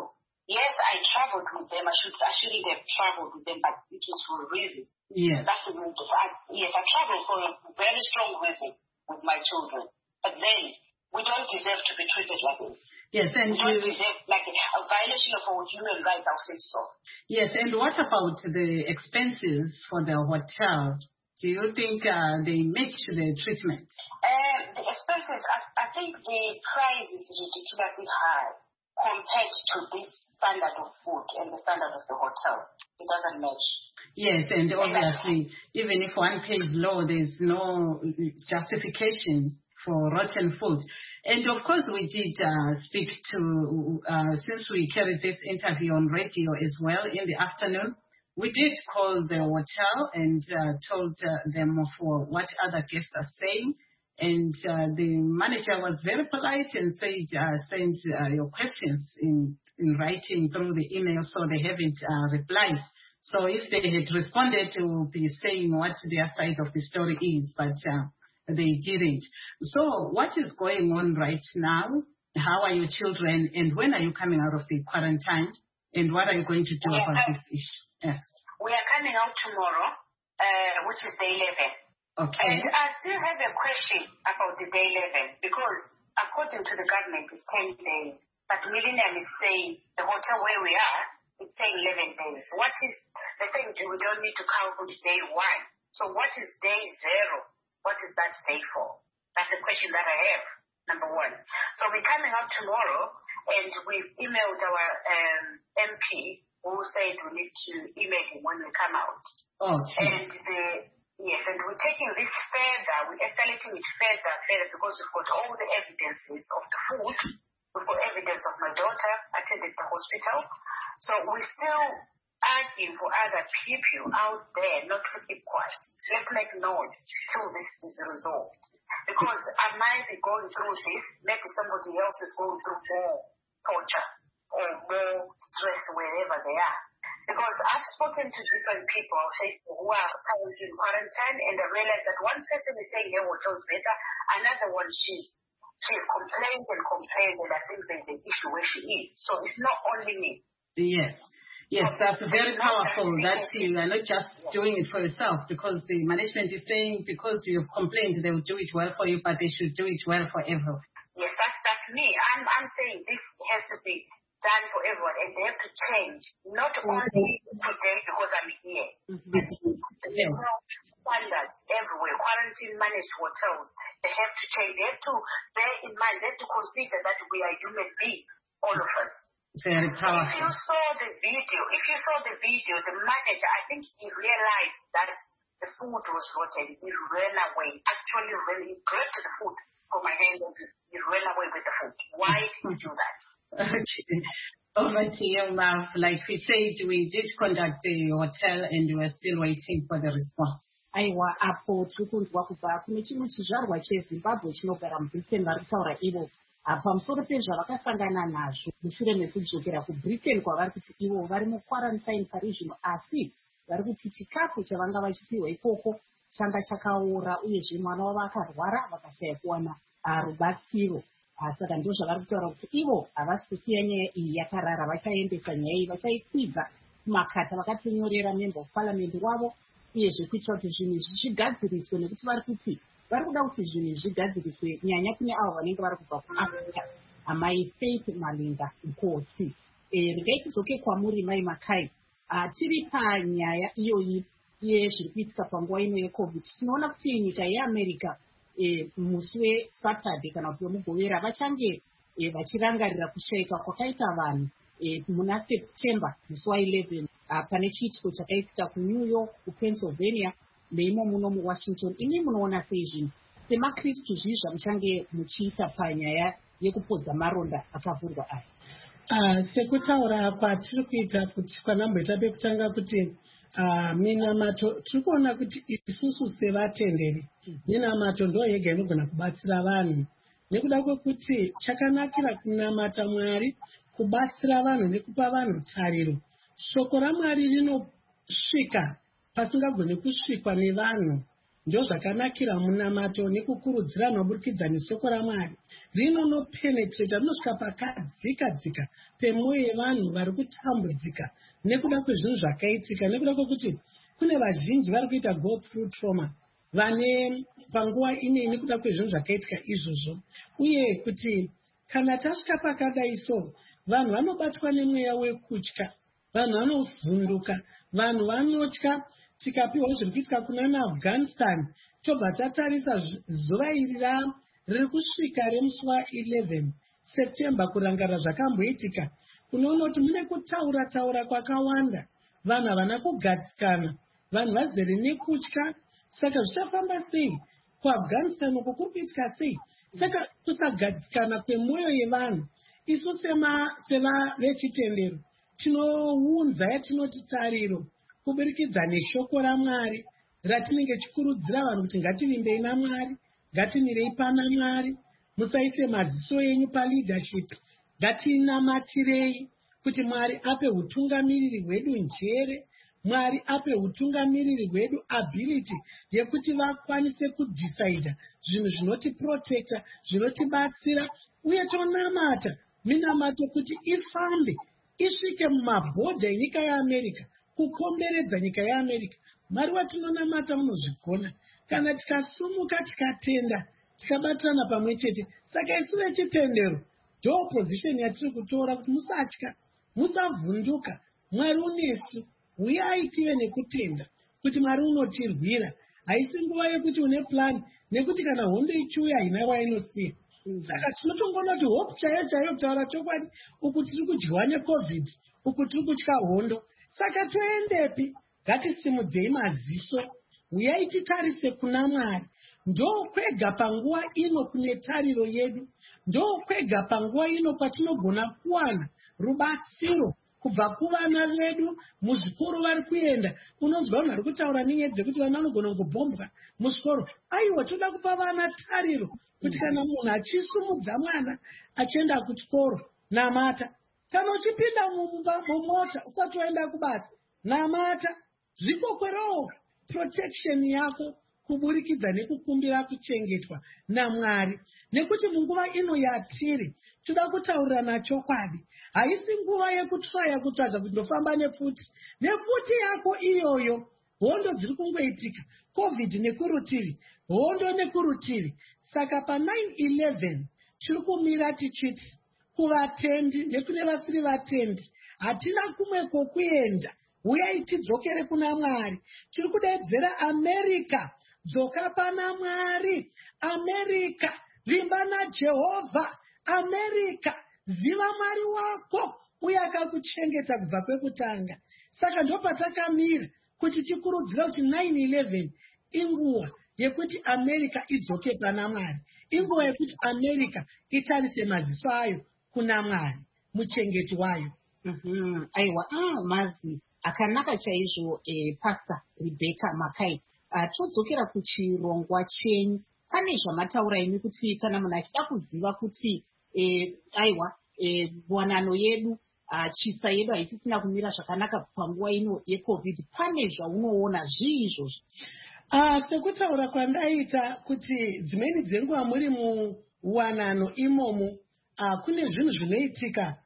yes, I traveled with them. I should I shouldn't have traveled with them, but it was for a reason. Yes. That's the reason. I, yes, I traveled for a very strong reason with my children. But then we don't deserve to be treated like this. Yes, and we don't you, deserve like a violation of our human rights. I'll say so. Yes, and what about the expenses for the hotel? Do you think uh, they match the treatment? Uh, the expenses, I, I think the price is ridiculously high compared to this standard of food and the standard of the hotel. It doesn't match. Yes, and obviously, even if one pays low, there's no justification for rotten food. And of course, we did uh, speak to, uh, since we carried this interview on radio as well in the afternoon, we did call the hotel and uh, told uh, them for what other guests are saying. And uh, the manager was very polite and said, uh, send uh, your questions in, in writing through the email, so they haven't uh, replied. So if they had responded, they would be saying what their side of the story is, but uh, they didn't. So what is going on right now? How are your children, and when are you coming out of the quarantine? And what are you going to do yeah, about uh, this issue? Yes. We are coming out tomorrow, uh, which is day eleven. Okay. And I still have a question about the day eleven, because according to the government, it's ten days. But Millennium is saying the hotel where we are, it's saying eleven days. What is, they're saying we don't need to calculate day one. So what is day zero? What is that day for? That's the question that I have, number one. So we're coming out tomorrow, and we've emailed our um, M P, who said we need to email him when we come out. Okay. And the, yes, and we're taking this further, we're escalating it further, further, because we've got all the evidences of the food. We've got evidence of my daughter attended the hospital. So we're still asking for other people out there not to keep quiet. Let's make noise till this is resolved. Because I might be going through this, maybe somebody else is going through more torture or more stress wherever they are. Because I've spoken to different people on Facebook who are currently in quarantine, and I realized that one person is saying their hotel is better, another one she's she's complained and complained, and I think there's an issue where she is. So it's not only me. Yes. Yes, that's very powerful that you are not just doing it for yourself, because the management is saying because you've complained they will do it well for you, but they should do it well for everyone. Yes, that's, that's me. I'm, I'm saying this has to be done for everyone, and they have to change, not only today because I'm here. Mm-hmm. There's no standards everywhere. Quarantine managed hotels, they have to change. They have to bear in mind, they have to consider that we are human beings, all of us. Very powerful. So if you saw the video, if you saw the video, the manager, I think he realized that the food was rotten. He ran away. Actually, ran, he grabbed the food from my hand and he ran away with the food. Why did he do that? Okay. Over to you, Marv. Like we said, we did contact the hotel and we are still waiting for the response. aiwa apo tiri kunzwa kubva kune chimwe chizvarwa chezimbabwe chinogara mubritain vari kutaura ivo pamusoro pezvavakasangana nazvo mushure mekudzokera kubritain kwavari kuti ivo vari mukwarantine pari zvino, asi vari kuti chikafu chavanga vachipiwa ikoko changa chakaora, uyezve mwana wavo akarwara vakashaya kuwana rubatsiro. Saka ndizvo zvavari kutaura kuti ivo havasi kusiya nyaya iyi yakarara, vachaendesa nyaya iyi, vachaikwidza kumakata. Vakatonyorera member of parliament wavo, uyezve kuitira kuti zvinhu zvigadziriswe, nekuti vari kuti vari kuda kuti zvinhu zvigadziriswe nyanya kune avo vanenge vari kubva kuafrica. Amai Faith Malinga Nkosi, regai tidzoke kwamuri mai Makai. Tiri panyaya iyoyi yezviri kuitika panguva ino yecovid, tinoona kuti nyika yeamerica musi weSaturday kana kuti wemugovera vachange vachirangarira kushayika kwakaita vanhu muna September musi wa11 pane chiitiko chakaitika kuNew York, kuPennsylvania neimo muno muWashington. Ini munoona sei zvinhu semakristu zvii zvamuchange muchiita panyaya yekupodza maronda akavhurwa aya? Uh, sekutaura kwatiri kuita kuti kwanamboita pekutanga kuti uh, minamato tiri kuona kuti isusu sevatenderi minamato ndo yega inogona kubatsira vanhu, nekuda kwekuti chakanakira kunamata Mwari, kubatsira vanhu nekupa vanhu tariro. Shoko raMwari rinosvika pasingagoni kusvikwa nevanhu. ndozvakanakira munamato nekukurudzira noburikidza nesoko raMwari rinonopenetrata rinosvika pakadzika dzika pemwoyo yevanhu vari kutambudzika nekuda kwezvinhu zvakaitika, nekuda kwekuti kune vazhinji vari kuita go through trauma vane panguva inei nekuda kwezvinhu zvakaitika izvozvo, uye kuti kana tasvika pakadai so vanhu vanobatwa nemweya wekutya, vanhu vanovhunduka, vanhu vanotya. Tikapiwa zviri kuitika kuna Afghanistan tobva tatarisa zuva iri riri kusvika remusi wa11 September kurangarira zvakamboitika, unoona kuti mune kutaura taura kwakawanda, vanhu havana kugadzikana, vanhu vazere nekutya. Saka zvichafamba sei kuAfghanistan uko kuri kuitika sei? Saka kusagadzikana kwemwoyo yevanhu, isu seva vechitendero tinounza yatinoti tariro kuburikidza neshoko raMwari ratinenge chikurudzira vanhu kuti ngativimbei naMwari, ngatimirei pana Mwari, musaise maziso enyu paleadership, ngatinamatirei kuti Mwari ape utungamiriri hwedu njere, Mwari ape utungamiriri hwedu ability yekuti vakwanise kudecide zvinhu zvinoti protecta, zvinotibatsira, uye tonamata minamato kuti ifambe isvike mumabhodha enyika yeAmerica, kukomberedza nyika yeAmerica. Mwari watinonamata munozvigona kana tikasumuka tikatenda tikabatirana pamwe chete. Saka isu vechitendero ndo position yatiri kutora kuti musatya, musavhunduka, Mwari unesu, uyai tive nekutenda kuti Mwari unotirwira. Haisi nguva yekuti une plan, nekuti kana hondo ichiuya haina wainosiya. Saka tinotongona kuti hope chaiyo chaiyo kutaura chokwadi, uku tiri kudyiwa neCovid, uku tiri kutya hondo. Saka toendepi? Ngatisimudzei maziso, uyai titarise kuna Mwari. Ndo kwega panguva ino kune tariro yedu, ndo kwega panguva ino kwatinogona kuwana rubatsiro kubva kuvana vedu muzvikoro vari kuenda. Unonzwa vanhu vari kutaura nenyaya dzekuti vana vanogona kungobhombwa muzvikoro. Aiwa, toda kupa vana tariro kuti kana munhu achisumudza mwana achienda kuchikoro, namata. Kana uchipinda mumota usati waenda kubasa, namata. Zvikokorewo protection yako kuburikidza nekukumbira kuchengetwa naMwari, nekuti munguva ino yatiri toda kutaurirana chokwadi. Haisi nguva yekutraya kutsvaga kuti ndofamba nefuti nefuti yako iyoyo. Hondo dziri kungoitika, Covid nekurutivi, hondo nekurutivi. Saka pa nine eleven tiri kumira tichiti kuvatendi nekune vasiri vatendi hatina kumwe kokuenda, uyai tidzokere kuna Mwari. Tiri kudaidzera America, dzoka pana Mwari. America, vimba naJehovha. America, ziva Mwari wako uye akakuchengeta kubva kwekutanga. Saka ndo patakamira kuti tikurudzira kuti nine eleven inguva yekuti America idzoke pana Mwari, inguva yekuti America itarise maziso ayo kuna Mwari, muchengeti wayo. Mhm. Aiwa, ah, mazi akanaka chaizvo eh, Pastor Rebecca Makai. Uh, todzokera kuchirongwa chenyu. Pane zvamataura imi kuti kana munhu achida kuziva kuti eh, aiwa eh, wanano yedu uh, chisa yedu haisisina kumira zvakanaka panguva ino yeCovid, pane zvaunoona zvii izvozvo? Uh, sekutaura kwandaita kuti dzimweni dzenguva muri muwanano imomo, uh, kune zvinhu zvinoitika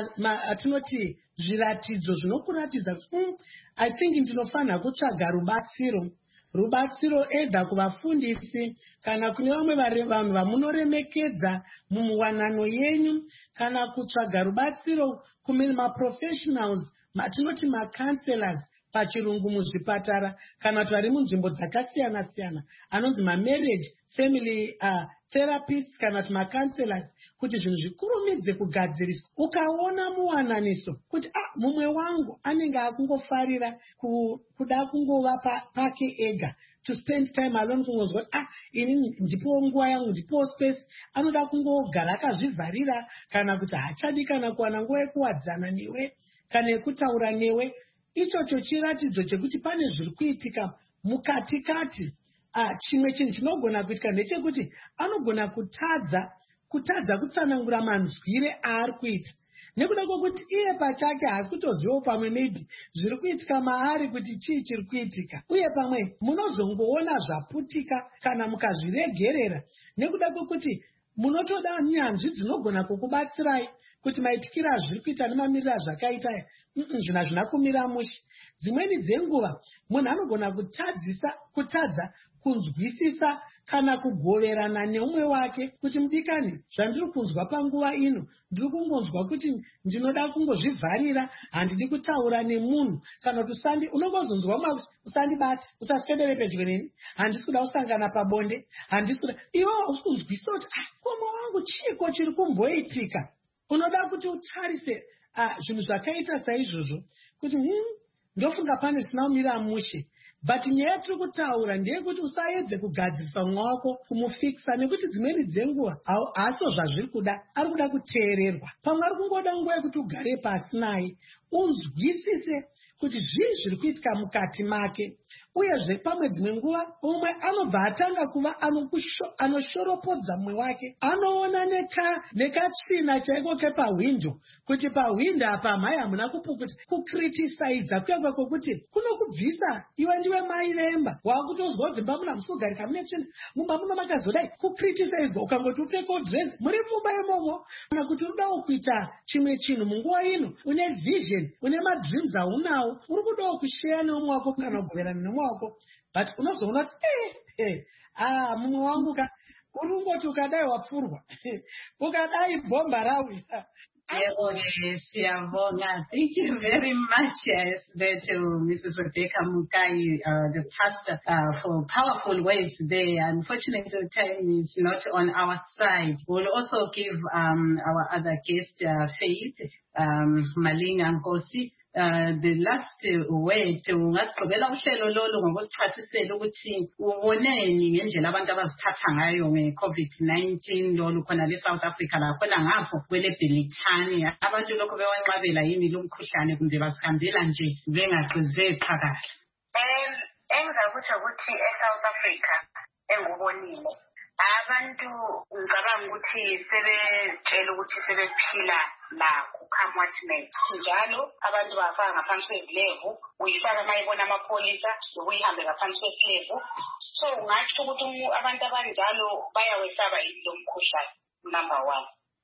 atinoti zviratidzo zvinokuratidza kuti mm, I think ndinofanira kutsvaga rubatsiro rubatsiro edha kuvafundisi kana kune vamwe vanhu vamunoremekedza mumuwanano yenyu, kana kutsvaga rubatsiro kune maprofessionals matinoti macounselors pachirungu muzvipatara, kana kuti vari munzvimbo dzakasiyana siyana anonzi mamarriage family uh, therapists kana kuti macounselors, kuti zvinhu zvikurumidze kugadziriswa. Ukaona muwananiso kuti ah, mumwe wangu anenge akungofarira kuda kungova pa, pake ega, to spend time alone, kungozwa ah, ini ndipo nguva yangu, ndipo space, anoda kungogara akazvivharira, kana kuti hachadi kana kuwana nguva yekuwadzana newe kana yekutaura newe. Ichocho chiratidzo chekuti pane zviri kuitika mukatikati. Ah, chimwe chinhu chinogona kuitika ndechekuti anogona kutadza kutadza kutsanangura manzwire aari kuita, nekuda kwokuti iye pachake haasi kutozivawo pamwe maybe zviri kuitika maari kuti chii chiri kuitika, uye pamwe munozongoona zvaputika kana mukazviregerera nekuda kwokuti munotoda nyanzvi dzinogona kukubatsirai kuti maitikira zviri kuita nemamiriro azvakaita zvina zvina kumira mushe. Dzimweni dzenguva munhu anogona kutadzisa kutadza kunzwisisa kana kugoverana neumwe wake kuti mudikani, zvandiri kunzwa panguva ino ndiri kungonzwa kuti ndinoda kungozvivharira, handidi kutaura nemunhu, kana kuti usandi unongozonzwa mwa usandibati, usaswedere pedyo neni, handisi kuda kusangana pabonde, handisi kuda iwo ukunzwisa kuti koma wangu chiko chiri kumboitika. Unoda kuti utarise zvinhu zvakaita saizvozvo kuti ndofunga pane sina umira mushe. But nyaya tiri kutaura ndeyekuti usaedze kugadzirisa mumwe wako kumufikisa, nekuti dzimweni dzenguva haasiwo zvazviri kuda, ari kuda kuteererwa. Pamwe ari kungoda nguva yekuti ugare pasi naye unzwisise kuti zvii zviri kuitika mukati make, uyezve pamwe dzimwe nguva umwe anobva atanga kuva anoshoropodza mumwe wake, anoona nekatsvina chaiko kepahwindo kuti pahwindo apa mhai hamuna kupukuti kukriticiza kuyakwa kwokuti kunokubvisa iwe ndiwe mai vemba wakutozwa kuti mba muna musugarika mune tsvina mumba muno makazodai kukriticizwa ukangoti upfeka udress muri mumba imomo, kana kuti udawo kuita chimwe chinhu munguva ino une vision une madreams aunawo uri kudawo kusheya neumwe wako kana kugoverana nemumwe wako, but unozoona kuti eh eh ah mumwe wangu ka uri kungoti ukadai wapfurwa ukadai bhomba rawira. Yes, thank you very much, yes, to Missus Rebecca Mukai, uh, the pastor, uh, for powerful words there. Unfortunately, the time is not on our side. We'll also give um, our other guest, uh, Faith um, Malinga Nkosi, Uh, the last uh, word ungasigqibela uhlelo lolu ngokusiphathisela ukuthi uboneni ngendlela abantu abaziphatha ngayo nge-COVID nineteen lolu khona le-South Africa lakhona ngapho kwele-Bhelithani, abantu lokho bewanqabela yini lo mkhuhlane kumbe bazihambela nje bengaqize qhakala? Um, engizakuthi ukuthi e-South Africa engubonile abantu ngicabanga ukuthi sebetshela ukuthi sebephila la come what may. Njalo abantu bafaka ngaphansi kwezilevu, uyifaka mayibona amapholisa uyihambe ngaphansi kwesilevu. So ngathi ukuthi abantu abanjalo bayawesaba lo mkhuhlane. Number one,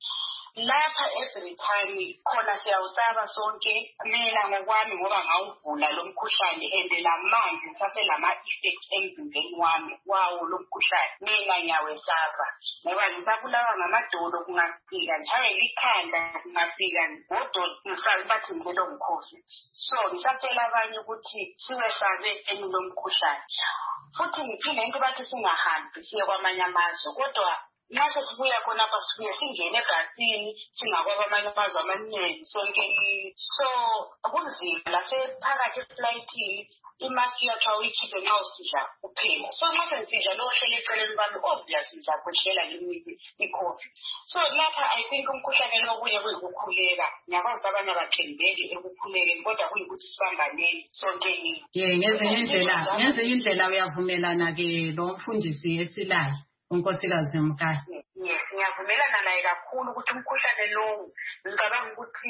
lapha eBrithani khona siyawusaba sonke, mina ngokwami ngoba ngawugula lo mkhuhlane and lamanje ngisaselama effects emzimbeni wami wawo lo mkhuhlane, mina ngiyawesaba ngoba ngisabulawa ngamadolo, kungafika njalo likhanda kungafika ngodo ngisabe bathi ngelo mkhofi. So ngisatshela abanye ukuthi siwesabe eni lo mkhuhlane, futhi ngiphinde ngithi bathi singahambi siye kwamanye amazwe, kodwa nase sibuya khona apha sibuye singene ebhasini singakwaba amanye amazwe amaningi sonke. So kunzima lasephakathi eflightini imaski yakho awuyikhiphe nxa usidla kuphela. So nxa sensidla lo hlele eceleni kwami obviously sizakhohlela yimi i-COVID. So lapha I think umkhuhlane lo kuye kuyikukhuleka, ngiyakwazi abanye abathembeki ekukhulekeni kodwa kuyikuthi sibambaneni sonke yini. Yeah, ngezinye indlela ngezinye indlela uyavumelana-ke lo mfundisi esilayo unkosikazi Mukai. Yes, ngiyavumelana naye kakhulu ukuthi umkhuhlane lo ngicabanga ukuthi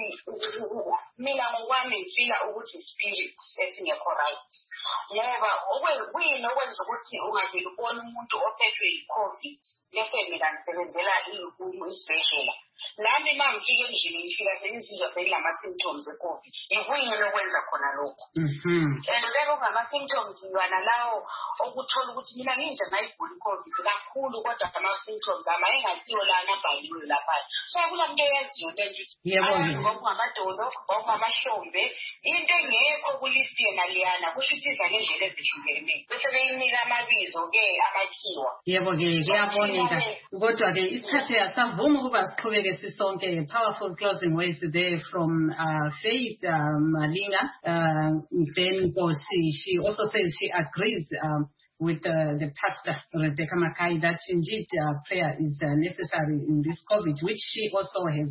mina ngokwami ngifila ukuthi spirit esingekho right, ngoba okuyini okwenza ukuthi ungavele ubone umuntu ophethwe yi-COVID bese mina ngisebenzela isibhedlela. Nami uma ngifike endlini ngifika sengizizwa sengilama-symptoms e-COVID, ikuyini okwenza khona lokho. And then okungama-symptoms yona lawo okuthola ukuthi mina nginje ngayigula i-COVID kakhulu, kodwa ama-symptoms ami ayengasiwo lana abhaliwe lapha. So akula muntu eyaziyo lento ukuthi ngokungamadolo okungamahlombe into engekho kulisti yena liyana kusho ukuthi iza ngendlela ezihlukene bese beyinika amabizo-ke amakhiwa. Yebo-ke kuyaboneka, kodwa-ke isikhathi asavuma ukuba siqhubeke sisonke. Powerful closing words there from uh, Faith uh, Malinga. Uh, then she also says she agrees um, with uh, the pastor Rebecca Mukai that indeed uh, prayer is uh, necessary in this COVID, which she also has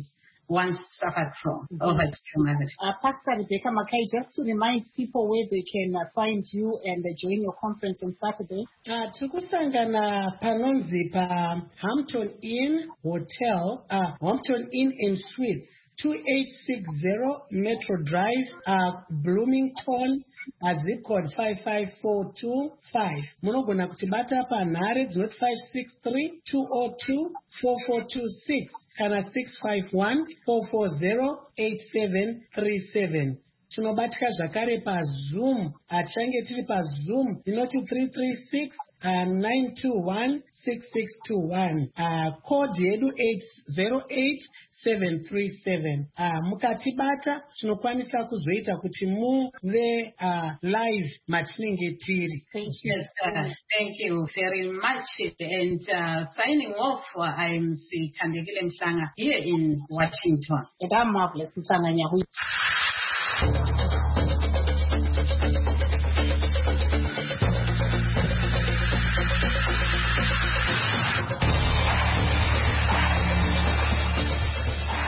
once suffered from over extremism. Uh, Pastor Rebecca Mackay, just to remind people where they can uh, find you and uh, join your conference on Saturday. Uh, tikusangana panonzi pa Hampton Inn Hotel, uh, Hampton Inn and Suites, twenty-eight sixty Metro Drive, uh, Bloomington, a zip code five five four two five. Munogona kutibata pa nare zero five six three two zero two four four two six kana six five one four four zero eight seven three seven. Tinobatika zvakare pa Zoom, achange tiri pa Zoom, inoti three three six nine two one six six two one, uh, code yedu eight zero eight seven three seven. Uh, mukatibata tinokwanisa kuzoita kuti muve uh, live matinenge tiri. Thank you, yes, uh, thank you very much. And uh, signing off, uh, I'm Sithandekile Mhlanga here in Washington. That's marvelous.